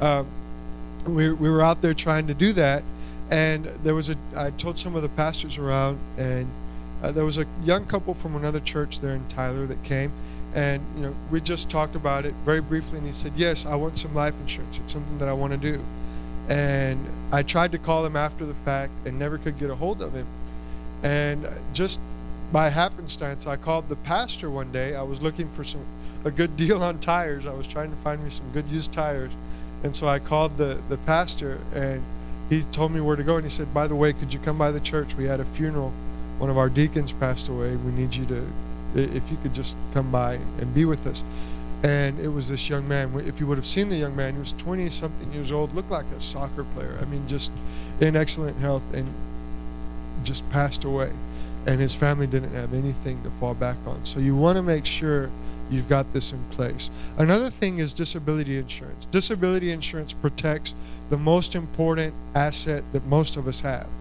we were out there trying to do that. And I told some of the pastors around, and there was a young couple from another church there in Tyler that came. And we just talked about it very briefly, and he said, yes, I want some life insurance. It's something that I want to do. And I tried to call him after the fact and never could get a hold of him. And just by happenstance, I called the pastor one day. I was looking for a good deal on tires. I was trying to find me some good used tires. And so I called the pastor, and he told me where to go. And he said, by the way, could you come by the church? We had a funeral. One of our deacons passed away. We need you to, if you could just come by and be with us. And it was this young man. If you would have seen the young man, he was 20-something years old, looked like a soccer player. I mean, just in excellent health, and just passed away. And his family didn't have anything to fall back on. So you want to make sure you've got this in place. Another thing is disability insurance. Disability insurance protects the most important asset that most of us have,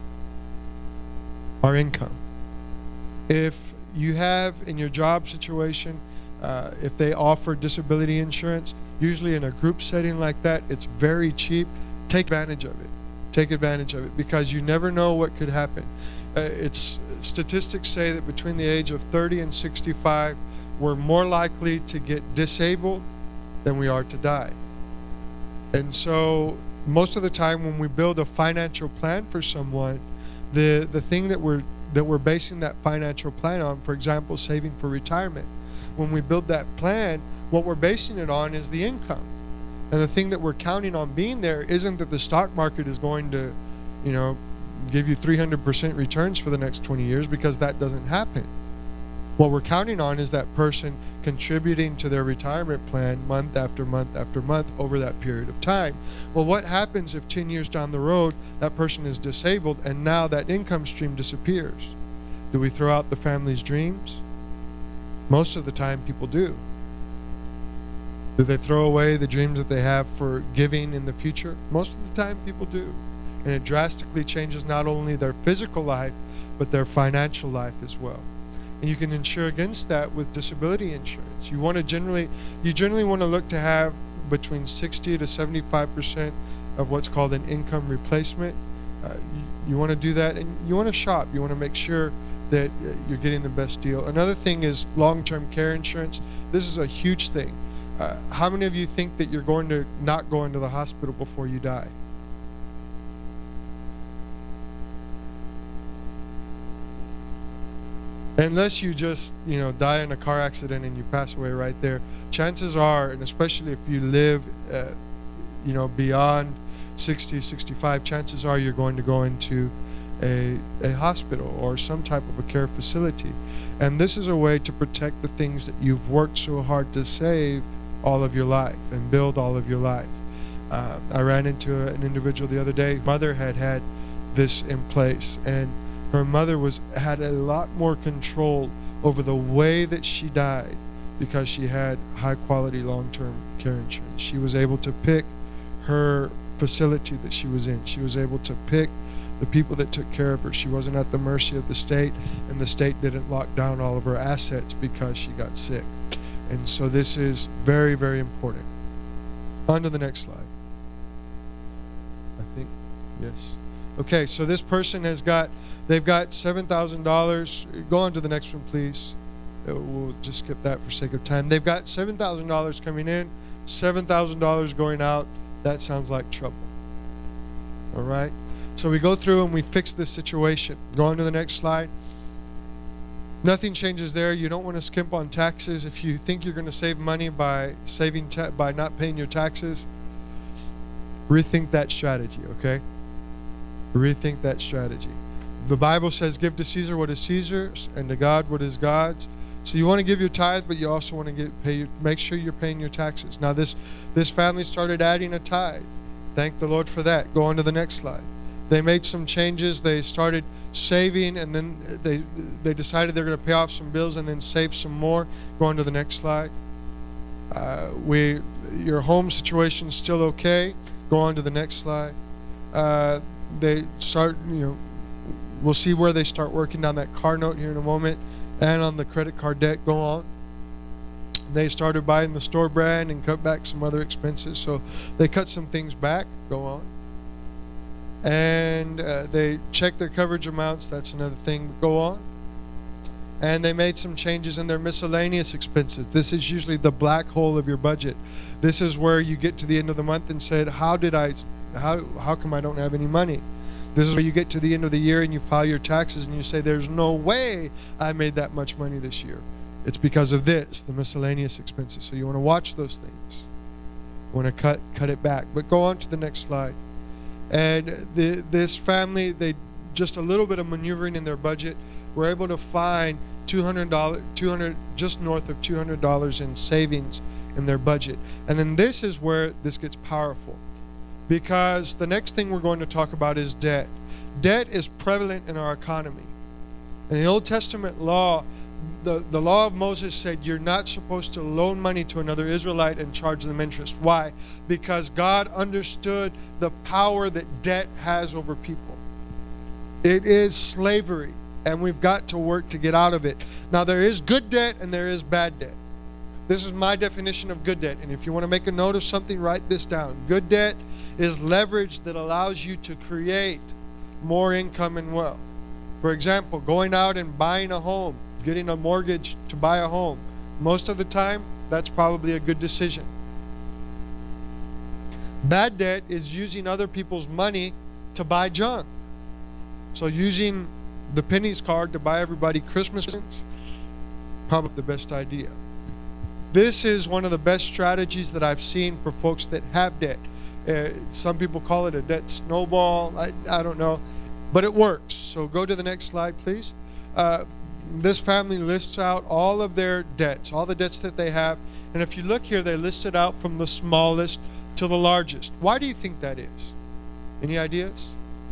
our income. If you have in your job situation, if they offer disability insurance, usually in a group setting like that, it's very cheap. Take advantage of it. Take advantage of it, because you never know what could happen. Statistics say that between the age of 30 and 65, we're more likely to get disabled than we are to die. And so most of the time when we build a financial plan for someone, the thing that we're basing that financial plan on, for example, saving for retirement, when we build that plan, what we're basing it on is the income. And the thing that we're counting on being there isn't that the stock market is going to, give you 300% returns for the next 20 years, because that doesn't happen. What we're counting on is that person contributing to their retirement plan month after month after month over that period of time. Well, what happens if 10 years down the road that person is disabled and now that income stream disappears? Do we throw out the family's dreams? Most of the time people do. Do they throw away the dreams that they have for giving in the future? Most of the time people do. And it drastically changes not only their physical life, but their financial life as well. And you can insure against that with disability insurance. You generally want to look to have between 60 to 75% of what's called an income replacement. You want to do that, and you want to shop. You want to make sure that you're getting the best deal. Another thing is long-term care insurance. This is a huge thing. How many of you think that you're going to not go into the hospital before you die? Unless you just, die in a car accident and you pass away right there. Chances are, and especially if you live, beyond 60, 65, chances are you're going to go into a hospital or some type of a care facility. And this is a way to protect the things that you've worked so hard to save all of your life and build all of your life. I ran into an individual the other day. Mother had this in place, and her mother had a lot more control over the way that she died because she had high quality long-term care insurance. She was able to pick her facility that she was in. She was able to pick the people that took care of her. She wasn't at the mercy of the state, and the state didn't lock down all of her assets because she got sick. And so this is very, very important. On to the next slide. I think, yes. Okay, so this person they've got $7,000. Go on to the next one, please. We'll just skip that for sake of time. They've got $7,000 coming in, $7,000 going out. That sounds like trouble. All right? So we go through and we fix this situation. Go on to the next slide. Nothing changes there. You don't want to skimp on taxes. If you think you're going to save money by not paying your taxes, rethink that strategy, okay? Rethink that strategy. The Bible says, give to Caesar what is Caesar's and to God what is God's. So you want to give your tithe, but you also want to make sure you're paying your taxes. Now this family started adding a tithe. Thank the Lord for that. Go on to the next slide. They made some changes. They started saving, and then they decided they're going to pay off some bills and then save some more. Go on to the next slide. Your home situation is still okay. Go on to the next slide. They start, we'll see where they start working down that car note here in a moment, and on the credit card debt. Go on. They started buying the store brand and cut back some other expenses, so they cut some things back. Go on. And they checked their coverage amounts. That's another thing. Go on. And they made some changes in their miscellaneous expenses. This is usually the black hole of your budget. This is where you get to the end of the month and said, how come I don't have any money? This is where you get to the end of the year and you file your taxes and you say, there's no way I made that much money this year. It's because of this, the miscellaneous expenses. So you want to watch those things. You want to cut it back. But go on to the next slide. And this family, they just a little bit of maneuvering in their budget, were able to find $200, just north of $200 in savings in their budget. And then this is where this gets powerful, because the next thing we're going to talk about is debt. Debt is prevalent in our economy. In the Old Testament law, the law of Moses said you're not supposed to loan money to another Israelite and charge them interest. Why? Because God understood the power that debt has over people. It is slavery, and we've got to work to get out of it. Now, there is good debt and there is bad debt. This is my definition of good debt, and if you want to make a note of something, write this down. Good debt is leverage that allows you to create more income and wealth. For example, going out and buying a home, getting a mortgage to buy a home. Most of the time, that's probably a good decision. Bad debt is using other people's money to buy junk. So using the pennies card to buy everybody Christmas presents, probably the best idea. This is one of the best strategies that I've seen for folks that have debt. Some people call it a debt snowball. I don't know. But it works. So go to the next slide, please. this family lists out all of their debts, all the debts that they have. And if you look here, they list it out from the smallest to the largest. Why do you think that is? Any ideas?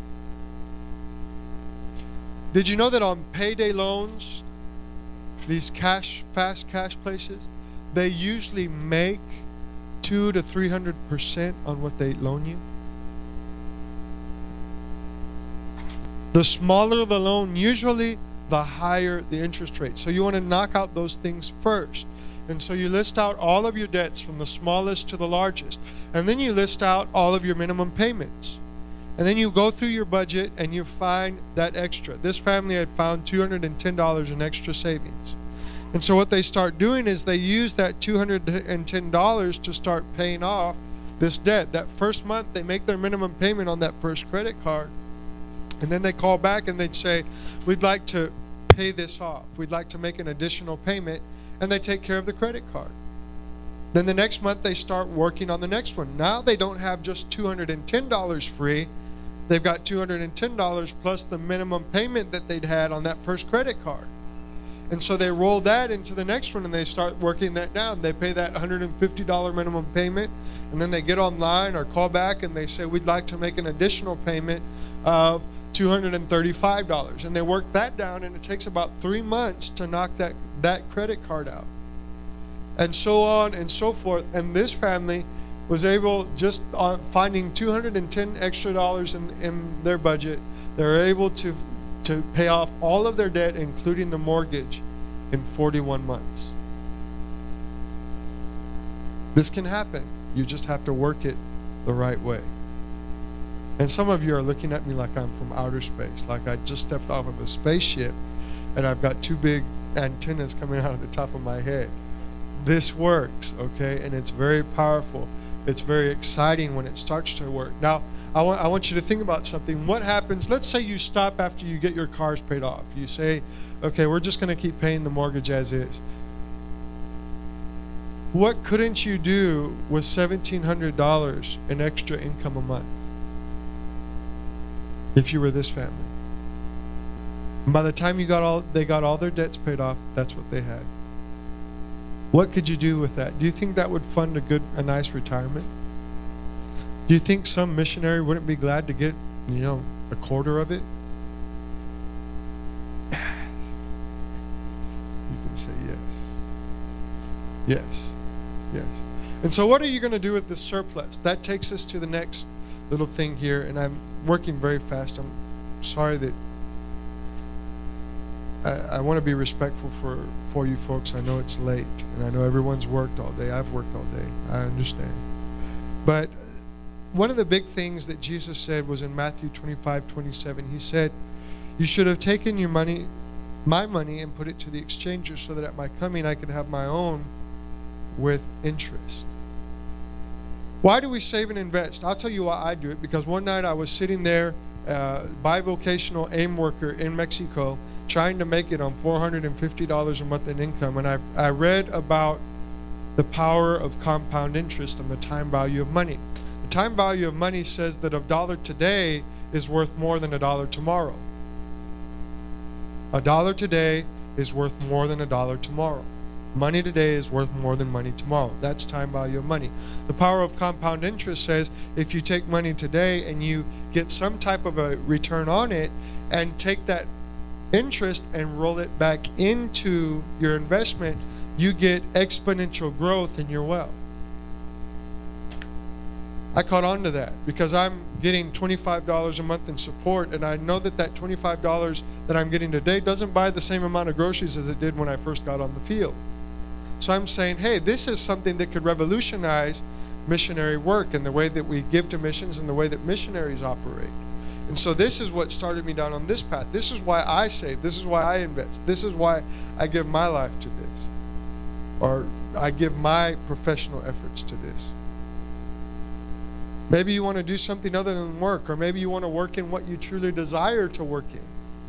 Did you know that on payday loans, these fast cash places, they usually make 200 to 300% on what they loan you? The smaller the loan, usually the higher the interest rate. So you want to knock out those things first. And so you list out all of your debts from the smallest to the largest. And then you list out all of your minimum payments. And then you go through your budget and you find that extra. This family had found $210 in extra savings. And so what they start doing is they use that $210 to start paying off this debt. That first month they make their minimum payment on that first credit card. And then they call back and they'd say, we'd like to pay this off. We'd like to make an additional payment. And they take care of the credit card. Then the next month they start working on the next one. Now they don't have just $210 free. They've got $210 plus the minimum payment that they'd had on that first credit card. And so they roll that into the next one and they start working that down. They pay that $150 minimum payment, and then they get online or call back and they say, we'd like to make an additional payment of $235. And they work that down, and it takes about 3 months to knock that credit card out. And so on and so forth. And this family was able, just on finding $210 extra in their budget, they were able to pay off all of their debt, including the mortgage, in 41 months. This can happen. You just have to work it the right way. And some of you are looking at me like I'm from outer space, like I just stepped off of a spaceship and I've got 2 big antennas coming out of the top of my head. This works, okay? And it's very powerful. It's very exciting when it starts to work. Now, I want you to think about something. What happens, let's say you stop after you get your cars paid off. You say, okay, we're just going to keep paying the mortgage as is. What couldn't you do with $1,700 in extra income a month if you were this family? And by the time they got all their debts paid off, that's what they had. What could you do with that? Do you think that would fund a nice retirement? Do you think some missionary wouldn't be glad to get, a quarter of it? You can say yes. Yes. Yes. And so what are you going to do with this surplus? That takes us to the next little thing here, and I'm working very fast. I'm sorry that I want to be respectful for you folks. I know it's late, and I know everyone's worked all day. I've worked all day. I understand. But one of the big things that Jesus said was in Matthew 25:27. He said, you should have taken your money, my money, and put it to the exchanger so that at my coming I could have my own with interest. Why do we save and invest? I'll tell you why I do it. Because one night I was sitting there, bivocational AIM worker in Mexico, trying to make it on $450 a month in income, and I read about the power of compound interest and the time value of money. The time value of money says that $1 today is worth more than $1 tomorrow. $1 today is worth more than $1 tomorrow. Money today is worth more than money tomorrow. That's time value of money. The power of compound interest says if you take money today and you get some type of a return on it and take that interest and roll it back into your investment, you get exponential growth in your wealth. I caught on to that because I'm getting $25 a month in support, and I know that $25 that I'm getting today doesn't buy the same amount of groceries as it did when I first got on the field. So I'm saying, hey, this is something that could revolutionize missionary work and the way that we give to missions and the way that missionaries operate. And so this is what started me down on this path. This is why I save. This is why I invest. This is why I give my life to this. Or I give my professional efforts to this. Maybe you want to do something other than work, or maybe you want to work in what you truly desire to work in.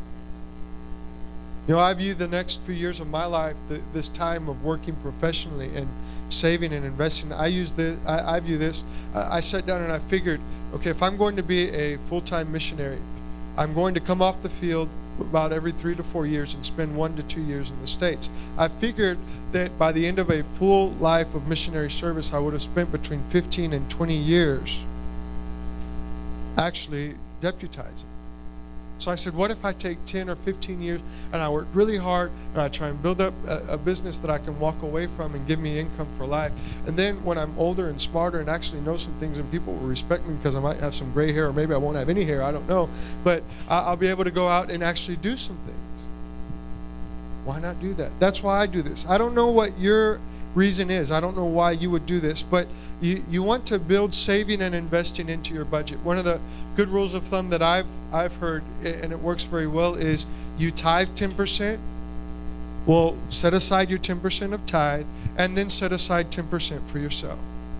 I view the next few years of my life, this time of working professionally and saving and investing. I view this. I sat down and I figured, okay, if I'm going to be a full-time missionary, I'm going to come off the field about every 3 to 4 years and spend 1 to 2 years in the States. I figured that by the end of a full life of missionary service, I would have spent between 15 and 20 years actually deputizing. So I said, what if I take 10 or 15 years and I work really hard and I try and build up a business that I can walk away from and give me income for life. And then when I'm older and smarter and actually know some things and people will respect me because I might have some gray hair, or maybe I won't have any hair, I don't know. But I'll be able to go out and actually do some things. Why not do that? That's why I do this. I don't know what your reason is. I don't know why you would do this, but you want to build saving and investing into your budget. One of the good rules of thumb that I've heard, and it works very well, is you tithe 10%. Well, set aside your 10% of tithe, and then set aside 10% for yourself.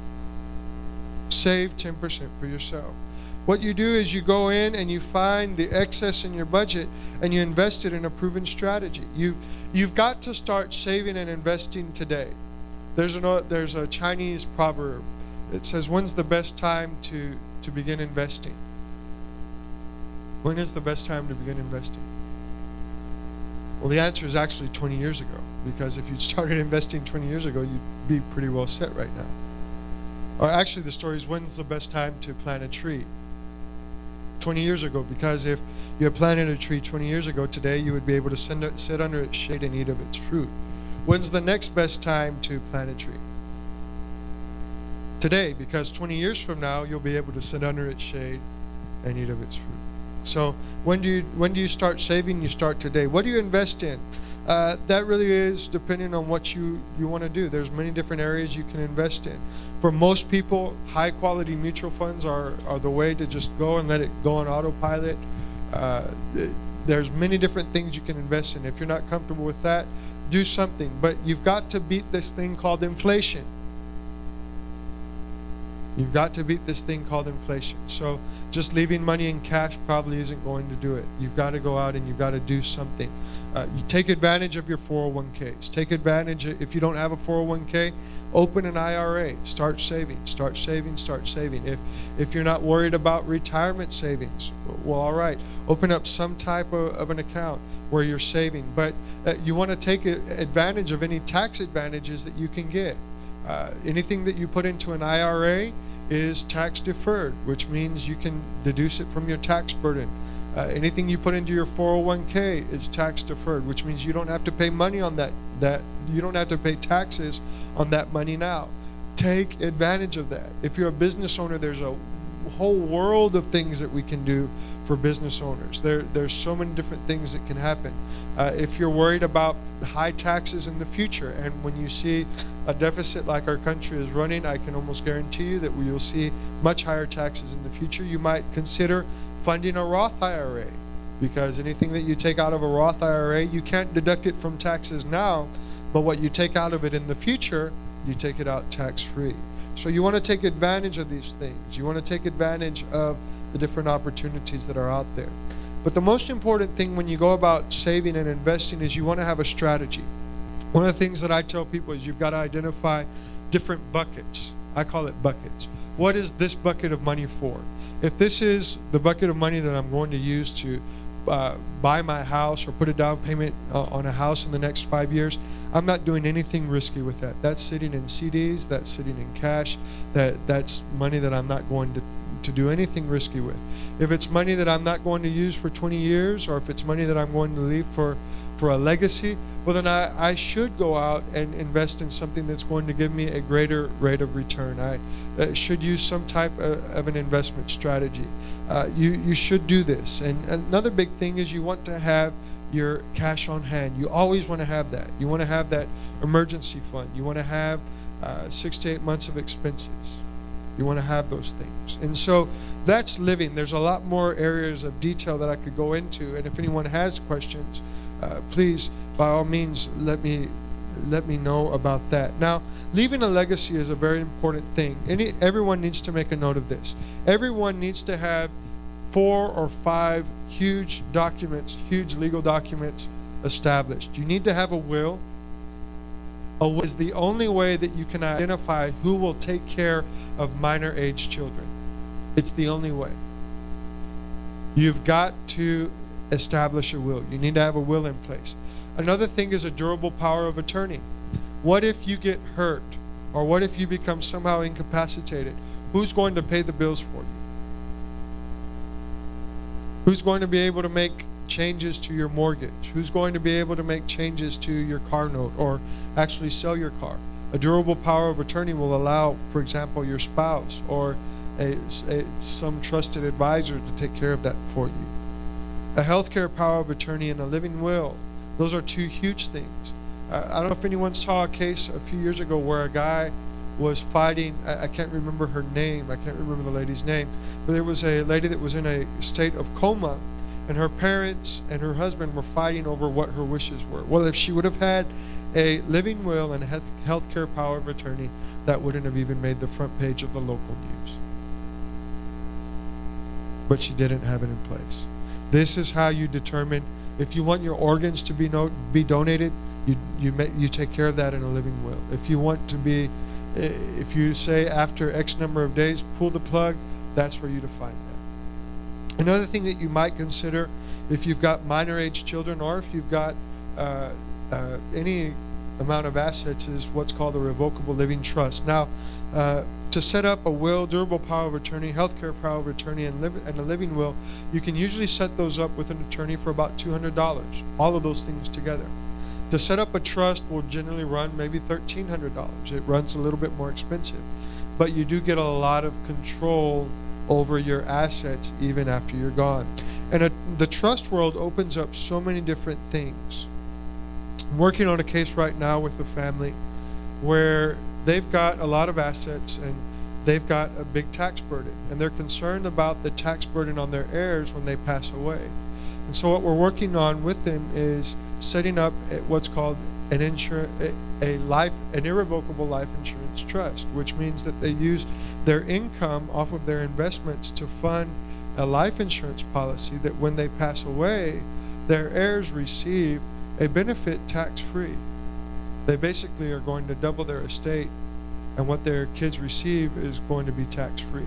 Save 10% for yourself. What you do is you go in and you find the excess in your budget and you invest it in a proven strategy. You've got to start saving and investing today. There's a Chinese proverb. It says, when's the best time to begin investing? When is the best time to begin investing? Well, the answer is actually 20 years ago, because if you'd started investing 20 years ago, you'd be pretty well set right now. Or actually, the story is, when's the best time to plant a tree? 20 years ago, because if you had planted a tree 20 years ago, today you would be able to sit under its shade and eat of its fruit. When's the next best time to plant a tree? Today, because 20 years from now, you'll be able to sit under its shade and eat of its fruit. So when do you start saving? You start today. What do you invest in? That really is depending on what you want to do. There's many different areas you can invest in. For most people, high quality mutual funds are the way to just go and let it go on autopilot. There's many different things you can invest in. If you're not comfortable with that, do something. But you've got to beat this thing called inflation. You've got to beat this thing called inflation. So just leaving money in cash probably isn't going to do it. You've got to go out and you've got to do something. You take advantage of your 401ks. Take advantage, if you don't have a 401k, open an IRA. Start saving, start saving, start saving. If you're not worried about retirement savings, well, all right. Open up some type of an account where you're saving. But you want to take advantage of any tax advantages that you can get. Anything that you put into an IRA is tax deferred, which means you can deduce it from your tax burden. Anything you put into your 401k is tax deferred, which means you don't have to pay money on that you don't have to pay taxes on that money now. Take advantage of that. If you're a business owner, there's a whole world of things that we can do for business owners. There's so many different things that can happen. If you're worried about high taxes in the future, and when you see a deficit like our country is running, I can almost guarantee you that we will see much higher taxes in the future. You might consider funding a Roth IRA, because anything that you take out of a Roth IRA, you can't deduct it from taxes now, but what you take out of it in the future, you take it out tax-free. So you want to take advantage of these things. You want to take advantage of the different opportunities that are out there. But the most important thing when you go about saving and investing is you want to have a strategy. One of the things that I tell people is you've got to identify different buckets. I call it buckets. What is this bucket of money for? If this is the bucket of money that I'm going to use to buy my house or put a down payment on a house in the next 5 years, I'm not doing anything risky with that. That's sitting in CDs, that's sitting in cash, that's money that I'm not going to do anything risky with. If it's money that I'm not going to use for 20 years, or if it's money that I'm going to leave for a legacy, well then I should go out and invest in something that's going to give me a greater rate of return. I should use some type of an investment strategy. You should do this. And another big thing is you want to have your cash on hand. You always want to have that. You want to have that emergency fund. You want to have 6 to 8 months of expenses. You want to have those things. And so that's living. There's a lot more areas of detail that I could go into, and if anyone has questions, please, by all means, let me know about that. Now, leaving a legacy is a very important thing. Everyone needs to make a note of this. Everyone needs to have 4 or 5 huge documents, huge legal documents established. You need to have a will. A will is the only way that you can identify who will take care of minor age children. It's the only way. You've got to establish a will. You need to have a will in place. Another thing is a durable power of attorney. What if you get hurt? Or what if you become somehow incapacitated? Who's going to pay the bills for you? Who's going to be able to make changes to your mortgage? Who's going to be able to make changes to your car note or actually sell your car? A durable power of attorney will allow, for example, your spouse or some trusted advisor to take care of that for you. A healthcare power of attorney and a living will. Those are two huge things. I don't know if anyone saw a case a few years ago where a guy was fighting, I can't remember her name, I can't remember the lady's name, but there was a lady that was in a state of coma, and her parents and her husband were fighting over what her wishes were. Well, if she would have had a living will and a healthcare power of attorney, that wouldn't have even made the front page of the local news. But she didn't have it in place. This is how you determine if you want your organs to be donated. You take care of that in a living will. If you want to be, if you say after X number of days, pull the plug, that's for you to find that. Another thing that you might consider if you've got minor age children or if you've got any amount of assets is what's called a revocable living trust. Now, to set up a will, durable power of attorney, healthcare power of attorney, and a living will, you can usually set those up with an attorney for about $200, all of those things together. To set up a trust will generally run maybe $1,300. It runs a little bit more expensive, but you do get a lot of control over your assets even after you're gone. And the trust world opens up so many different things. I'm working on a case right now with a family where they've got a lot of assets and they've got a big tax burden, and they're concerned about the tax burden on their heirs when they pass away. And so what we're working on with them is setting up what's called an irrevocable life insurance trust, which means that they use their income off of their investments to fund a life insurance policy that when they pass away, their heirs receive a benefit tax-free. They basically are going to double their estate, and what their kids receive is going to be tax-free.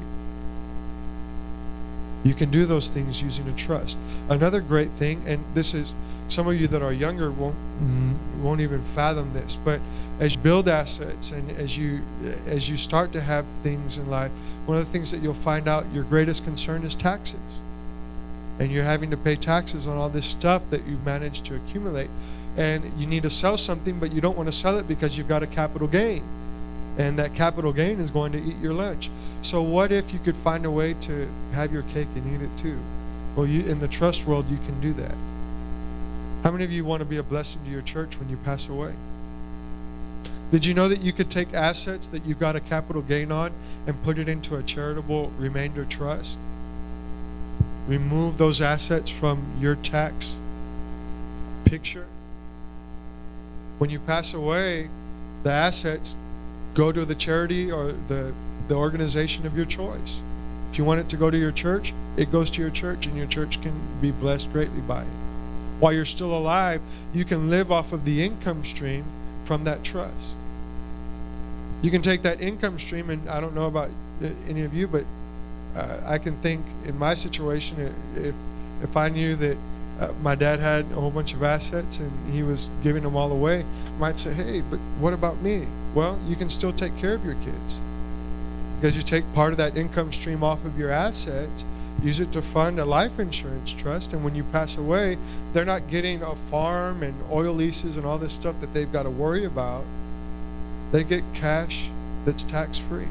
You can do those things using a trust. Another great thing, and this is, some of you that are younger won't even fathom this, but as you build assets and as you start to have things in life, one of the things that you'll find out your greatest concern is taxes. And you're having to pay taxes on all this stuff that you've managed to accumulate. And you need to sell something, but you don't want to sell it because you've got a capital gain. And that capital gain is going to eat your lunch. So what if you could find a way to have your cake and eat it too? Well, in the trust world, you can do that. How many of you want to be a blessing to your church when you pass away? Did you know that you could take assets that you've got a capital gain on and put it into a charitable remainder trust? Remove those assets from your tax picture. When you pass away, the assets go to the charity or the organization of your choice. If you want it to go to your church, it goes to your church, and your church can be blessed greatly by it. While you're still alive, you can live off of the income stream from that trust. You can take that income stream, and I don't know about any of you, but I can think in my situation, if I knew that my dad had a whole bunch of assets and he was giving them all away, I might say, hey, but what about me? Well, you can still take care of your kids because you take part of that income stream off of your assets, use it to fund a life insurance trust, and when you pass away, they're not getting a farm and oil leases and all this stuff that they've got to worry about. They get cash that's tax-free.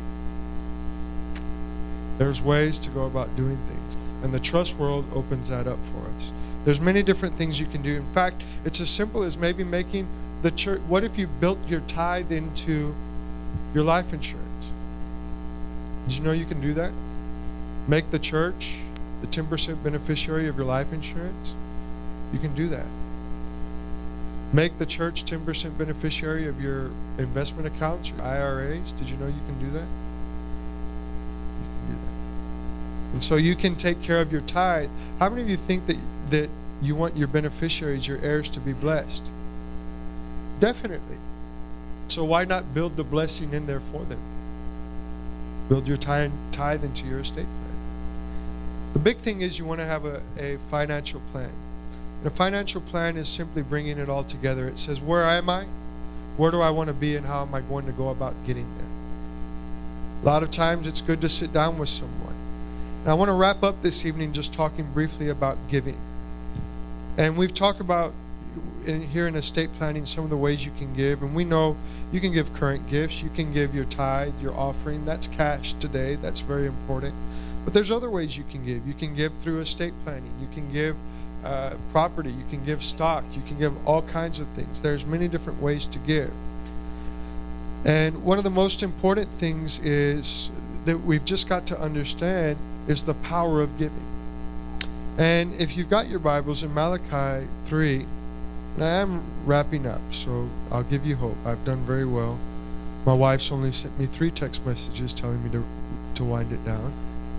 There's ways to go about doing things, and the trust world opens that up for us. There's many different things you can do. In fact, it's as simple as maybe making the church. What if you built your tithe into your life insurance? Did you know you can do that? Make the church the 10% beneficiary of your life insurance. You can do that. Make the church 10% beneficiary of your investment accounts, your IRAs. Did you know you can do that? You can do that. And so you can take care of your tithe. How many of you think that you want your beneficiaries, your heirs, to be blessed? Definitely. So why not build the blessing in there for them? Build your tithe into your estate plan. The big thing is you want to have a financial plan. The financial plan is simply bringing it all together. It says, where am I? Where do I want to be, and how am I going to go about getting there? A lot of times it's good to sit down with someone. And I want to wrap up this evening just talking briefly about giving. And we've talked about here in estate planning some of the ways you can give. And we know you can give current gifts. You can give your tithe, your offering. That's cash today. That's very important. But there's other ways you can give. You can give through estate planning. You can give property. You can give stock. You can give all kinds of things. There's many different ways to give. And one of the most important things is that we've just got to understand is the power of giving. And if you've got your Bibles in Malachi 3, and I am wrapping up, so I'll give you hope. I've done very well. My wife's only sent me 3 text messages telling me to wind it down.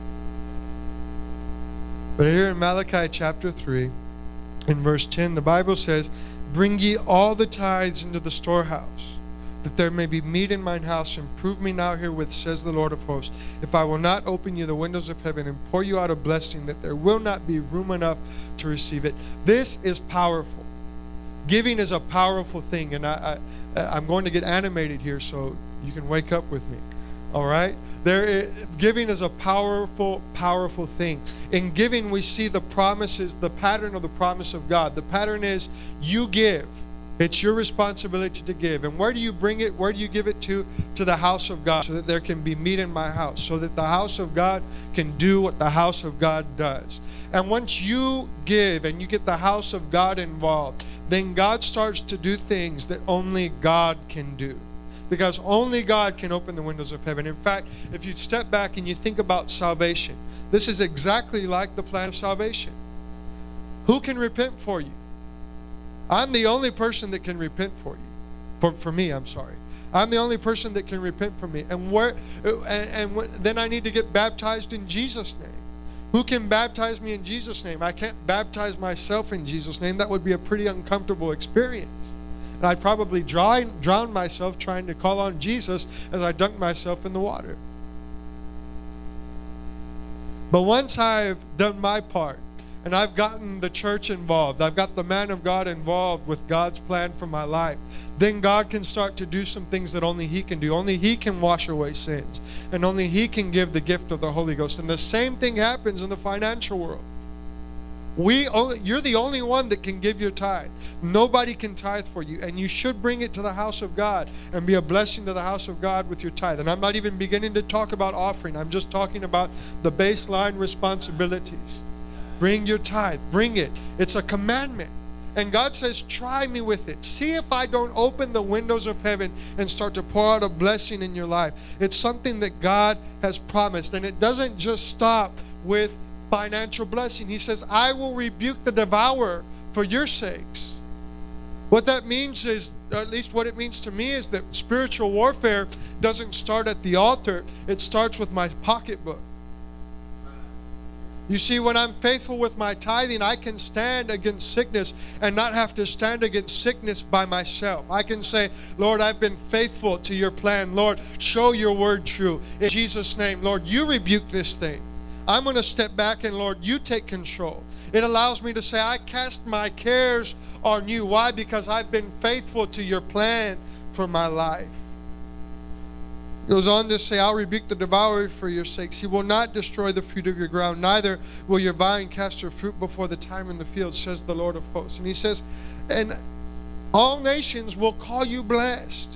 But here in Malachi chapter 3, in verse 10, the Bible says, "Bring ye all the tithes into the storehouse, that there may be meat in mine house, and prove me now herewith, says the Lord of hosts, if I will not open you the windows of heaven and pour you out a blessing, that there will not be room enough to receive it." This is powerful. Giving is a powerful thing, and I'm going to get animated here, so you can wake up with me. All right? Giving is a powerful, powerful thing. In giving, we see the promises, the pattern of the promise of God. The pattern is you give. It's your responsibility to give. And where do you bring it? Where do you give it to? To the house of God, so that there can be meat in my house, so that the house of God can do what the house of God does. And once you give and you get the house of God involved, then God starts to do things that only God can do. Because only God can open the windows of heaven. In fact, if you step back and you think about salvation, this is exactly like the plan of salvation. Who can repent for you? I'm the only person that can repent for you. For me, I'm sorry. I'm the only person that can repent for me. And then I need to get baptized in Jesus' name. Who can baptize me in Jesus' name? I can't baptize myself in Jesus' name. That would be a pretty uncomfortable experience. And I'd probably drown myself trying to call on Jesus as I dunk myself in the water. But once I've done my part, and I've gotten the church involved, I've got the man of God involved with God's plan for my life, then God can start to do some things that only He can do. Only He can wash away sins. And only He can give the gift of the Holy Ghost. And the same thing happens in the financial world. You're the only one that can give your tithe. Nobody can tithe for you. And you should bring it to the house of God and be a blessing to the house of God with your tithe. And I'm not even beginning to talk about offering. I'm just talking about the baseline responsibilities. Bring your tithe. Bring it. It's a commandment. And God says, try me with it. See if I don't open the windows of heaven and start to pour out a blessing in your life. It's something that God has promised. And it doesn't just stop with financial blessing. He says, I will rebuke the devourer for your sakes. What that means is, or at least what it means to me, is that spiritual warfare doesn't start at the altar. It starts with my pocketbook. You see, when I'm faithful with my tithing, I can stand against sickness and not have to stand against sickness by myself. I can say, Lord, I've been faithful to your plan. Lord, show your word true. In Jesus' name, Lord, you rebuke this thing. I'm going to step back and, Lord, you take control. It allows me to say, I cast my cares on you. Why? Because I've been faithful to your plan for my life. It goes on to say, I'll rebuke the devourer for your sakes. He will not destroy the fruit of your ground, neither will your vine cast her fruit before the time in the field, says the Lord of hosts. And he says, and all nations will call you blessed,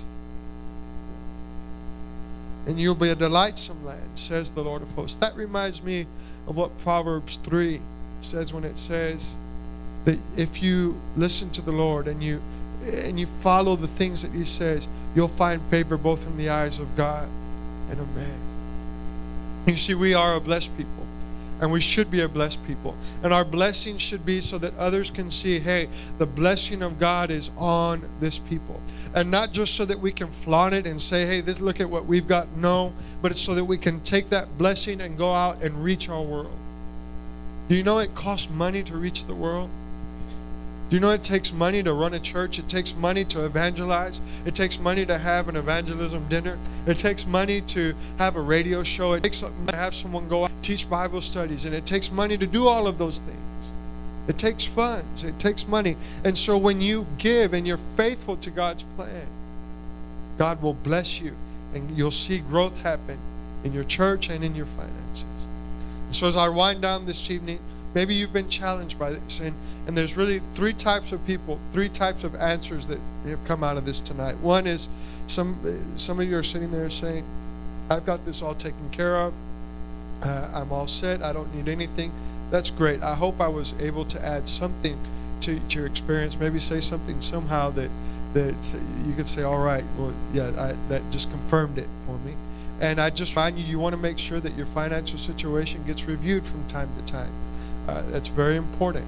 and you'll be a delightsome land, says the Lord of hosts. That reminds me of what Proverbs 3 says when it says that if you listen to the Lord and you follow the things that He says, you'll find favor both in the eyes of God and of man. You see, we are a blessed people, and we should be a blessed people. And our blessing should be so that others can see, hey, the blessing of God is on this people. And not just so that we can flaunt it and say, hey, look at what we've got. No, but it's so that we can take that blessing and go out and reach our world. Do you know it costs money to reach the world? Do you know it takes money to run a church? It takes money to evangelize. It takes money to have an evangelism dinner. It takes money to have a radio show. It takes money to have someone go out and teach Bible studies. And it takes money to do all of those things. It takes funds. It takes money. And so when you give and you're faithful to God's plan, God will bless you, and you'll see growth happen in your church and in your finances. And so as I wind down this evening, maybe you've been challenged by this, and there's really three types of people, three types of answers that have come out of this tonight. One is some of you are sitting there saying, I've got this all taken care of. I'm all set. I don't need anything. That's great. I hope I was able to add something to your experience. Maybe say something somehow that you could say, all right, well, yeah, that just confirmed it for me. And I just find you want to make sure that your financial situation gets reviewed from time to time. That's very important.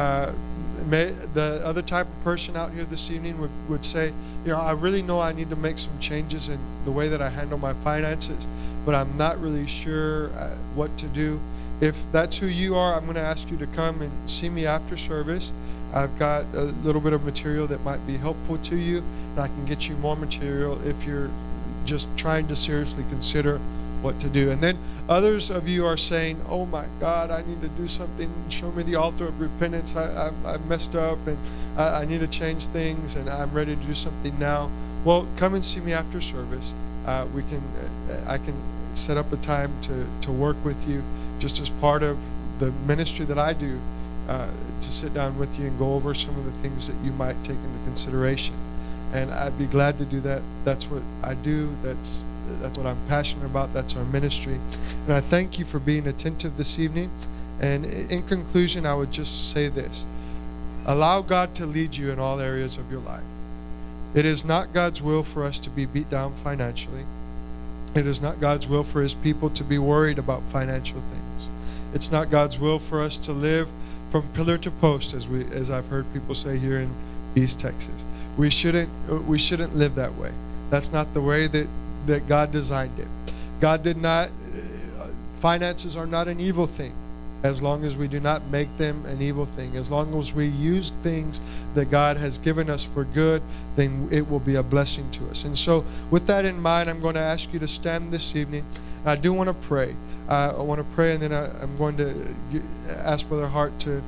The other type of person out here this evening would say, I really know I need to make some changes in the way that I handle my finances, but I'm not really sure what to do. If that's who you are, I'm going to ask you to come and see me after service. I've got a little bit of material that might be helpful to you, and I can get you more material if you're just trying to seriously consider what to do. And then others of you are saying, oh my God, I need to do something. Show me the altar of repentance. I've messed up, and I need to change things, and I'm ready to do something now. Well, come and see me after service. I can set up a time to work with you, just as part of the ministry that I do, to sit down with you and go over some of the things that you might take into consideration. And I'd be glad to do that. That's what I do. That's what I'm passionate about. That's our ministry. And I thank you for being attentive this evening. And in conclusion, I would just say this. Allow God to lead you in all areas of your life. It is not God's will for us to be beat down financially. It is not God's will for His people to be worried about financial things. It's not God's will for us to live from pillar to post, as I've heard people say here in East Texas. We shouldn't live that way. That's not the way that God designed it. God did not. Finances are not an evil thing, as long as we do not make them an evil thing. As long as we use things that God has given us for good, then it will be a blessing to us. And so with that in mind, I'm going to ask you to stand this evening. I do want to pray. I want to pray, and then I'm going to ask Brother Hart to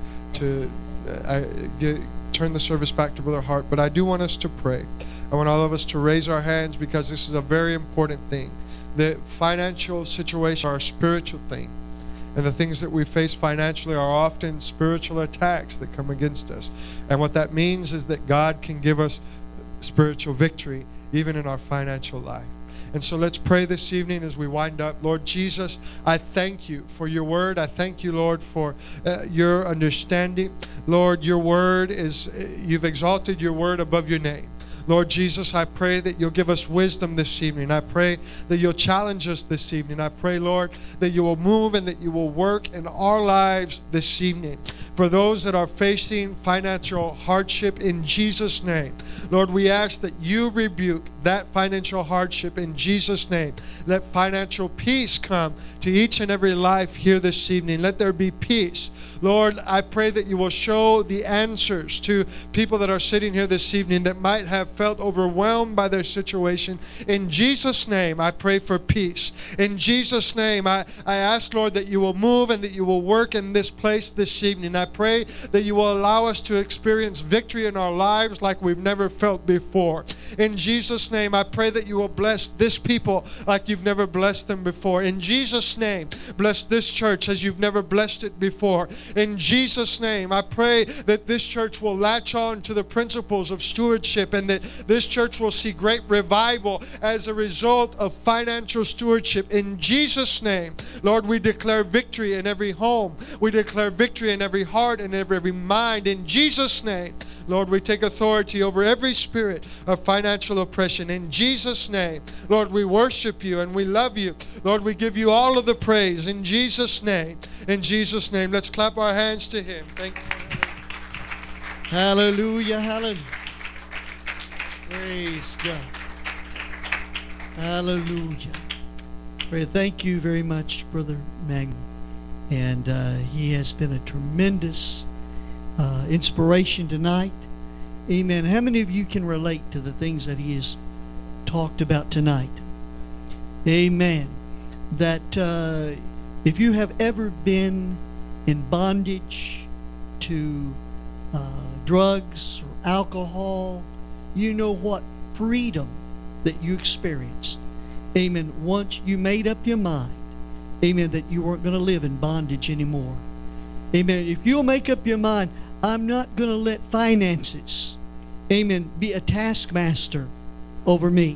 turn the service back to Brother Hart. But I do want us to pray. I want all of us to raise our hands, because this is a very important thing. The financial situations are a spiritual thing. And the things that we face financially are often spiritual attacks that come against us. And what that means is that God can give us spiritual victory even in our financial life. And so let's pray this evening as we wind up. Lord Jesus, I thank you for your word. I thank you, Lord, for your understanding. Lord, your word you've exalted your word above your name. Lord Jesus, I pray that you'll give us wisdom this evening. I pray that you'll challenge us this evening. I pray, Lord, that you will move and that you will work in our lives this evening. For those that are facing financial hardship, in Jesus' name, Lord, we ask that you rebuke that financial hardship in Jesus' name. Let financial peace come to each and every life here this evening. Let there be peace. Lord, I pray that you will show the answers to people that are sitting here this evening that might have felt overwhelmed by their situation. In Jesus' name, I pray for peace. In Jesus' name, I ask, Lord, that you will move and that you will work in this place this evening. I pray that you will allow us to experience victory in our lives like we've never felt before. In Jesus' name, I pray that you will bless this people like you've never blessed them before. In Jesus' name, bless this church as you've never blessed it before. In Jesus' name, I pray that this church will latch on to the principles of stewardship, and that this church will see great revival as a result of financial stewardship. In Jesus' name, Lord, we declare victory in every home. We declare victory in every heart and every mind. In Jesus' name, Lord, we take authority over every spirit of financial oppression. In Jesus' name, Lord, we worship you and we love you. Lord, we give you all of the praise. In Jesus' name. In Jesus' name. Let's clap our hands to him. Thank you. Hallelujah, hallelujah. Praise God. Hallelujah. Thank you very much, Brother Magno. And he has been a tremendous inspiration tonight. Amen. How many of you can relate to the things that he has talked about tonight? Amen. That if you have ever been in bondage, to drugs or alcohol, you know what freedom that you experienced. Amen. Once you made up your mind, amen, that you weren't going to live in bondage anymore. Amen. If you'll make up your mind, I'm not going to let finances, amen, be a taskmaster over me.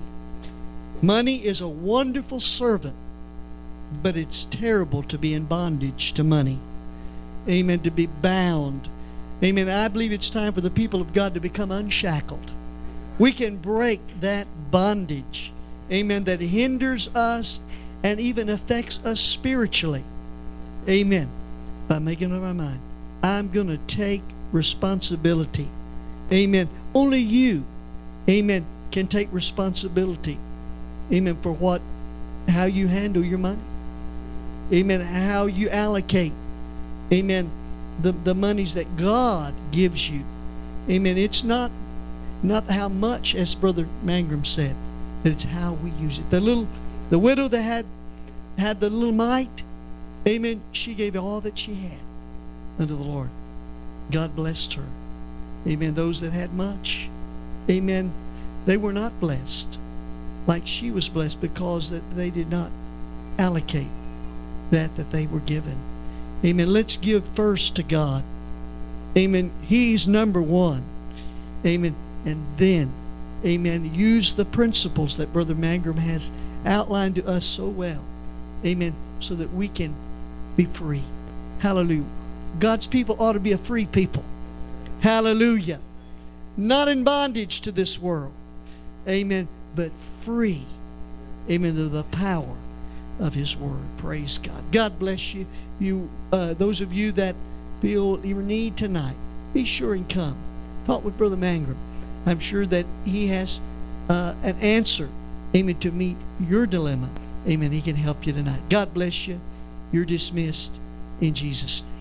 Money is a wonderful servant, but it's terrible to be in bondage to money. Amen. To be bound. Amen. I believe it's time for the people of God to become unshackled. We can break that bondage, amen, that hinders us and even affects us spiritually. Amen. By making up our mind, I'm going to take responsibility. Amen. Only you, amen, can take responsibility. Amen. For how you handle your money. Amen. How you allocate. Amen. The monies that God gives you. Amen. It's not how much, as Brother Mangrum said, that it's how we use it. The widow that had the little mite, amen, she gave all that she had unto the Lord. God blessed her. Amen. Those that had much, amen, they were not blessed like she was blessed because that they did not allocate that they were given. Amen. Let's give first to God. Amen. He's number one. Amen. And then, amen, use the principles that Brother Mangrum has outlined to us so well. Amen. So that we can be free. Hallelujah. God's people ought to be a free people. Hallelujah. Not in bondage to this world. Amen. But free. Amen. To the power of His Word. Praise God. God bless you. Those of you that feel your need tonight, be sure and come. Talk with Brother Mangrum. I'm sure that he has an answer, amen, to meet your dilemma. Amen. He can help you tonight. God bless you. You're dismissed in Jesus' name.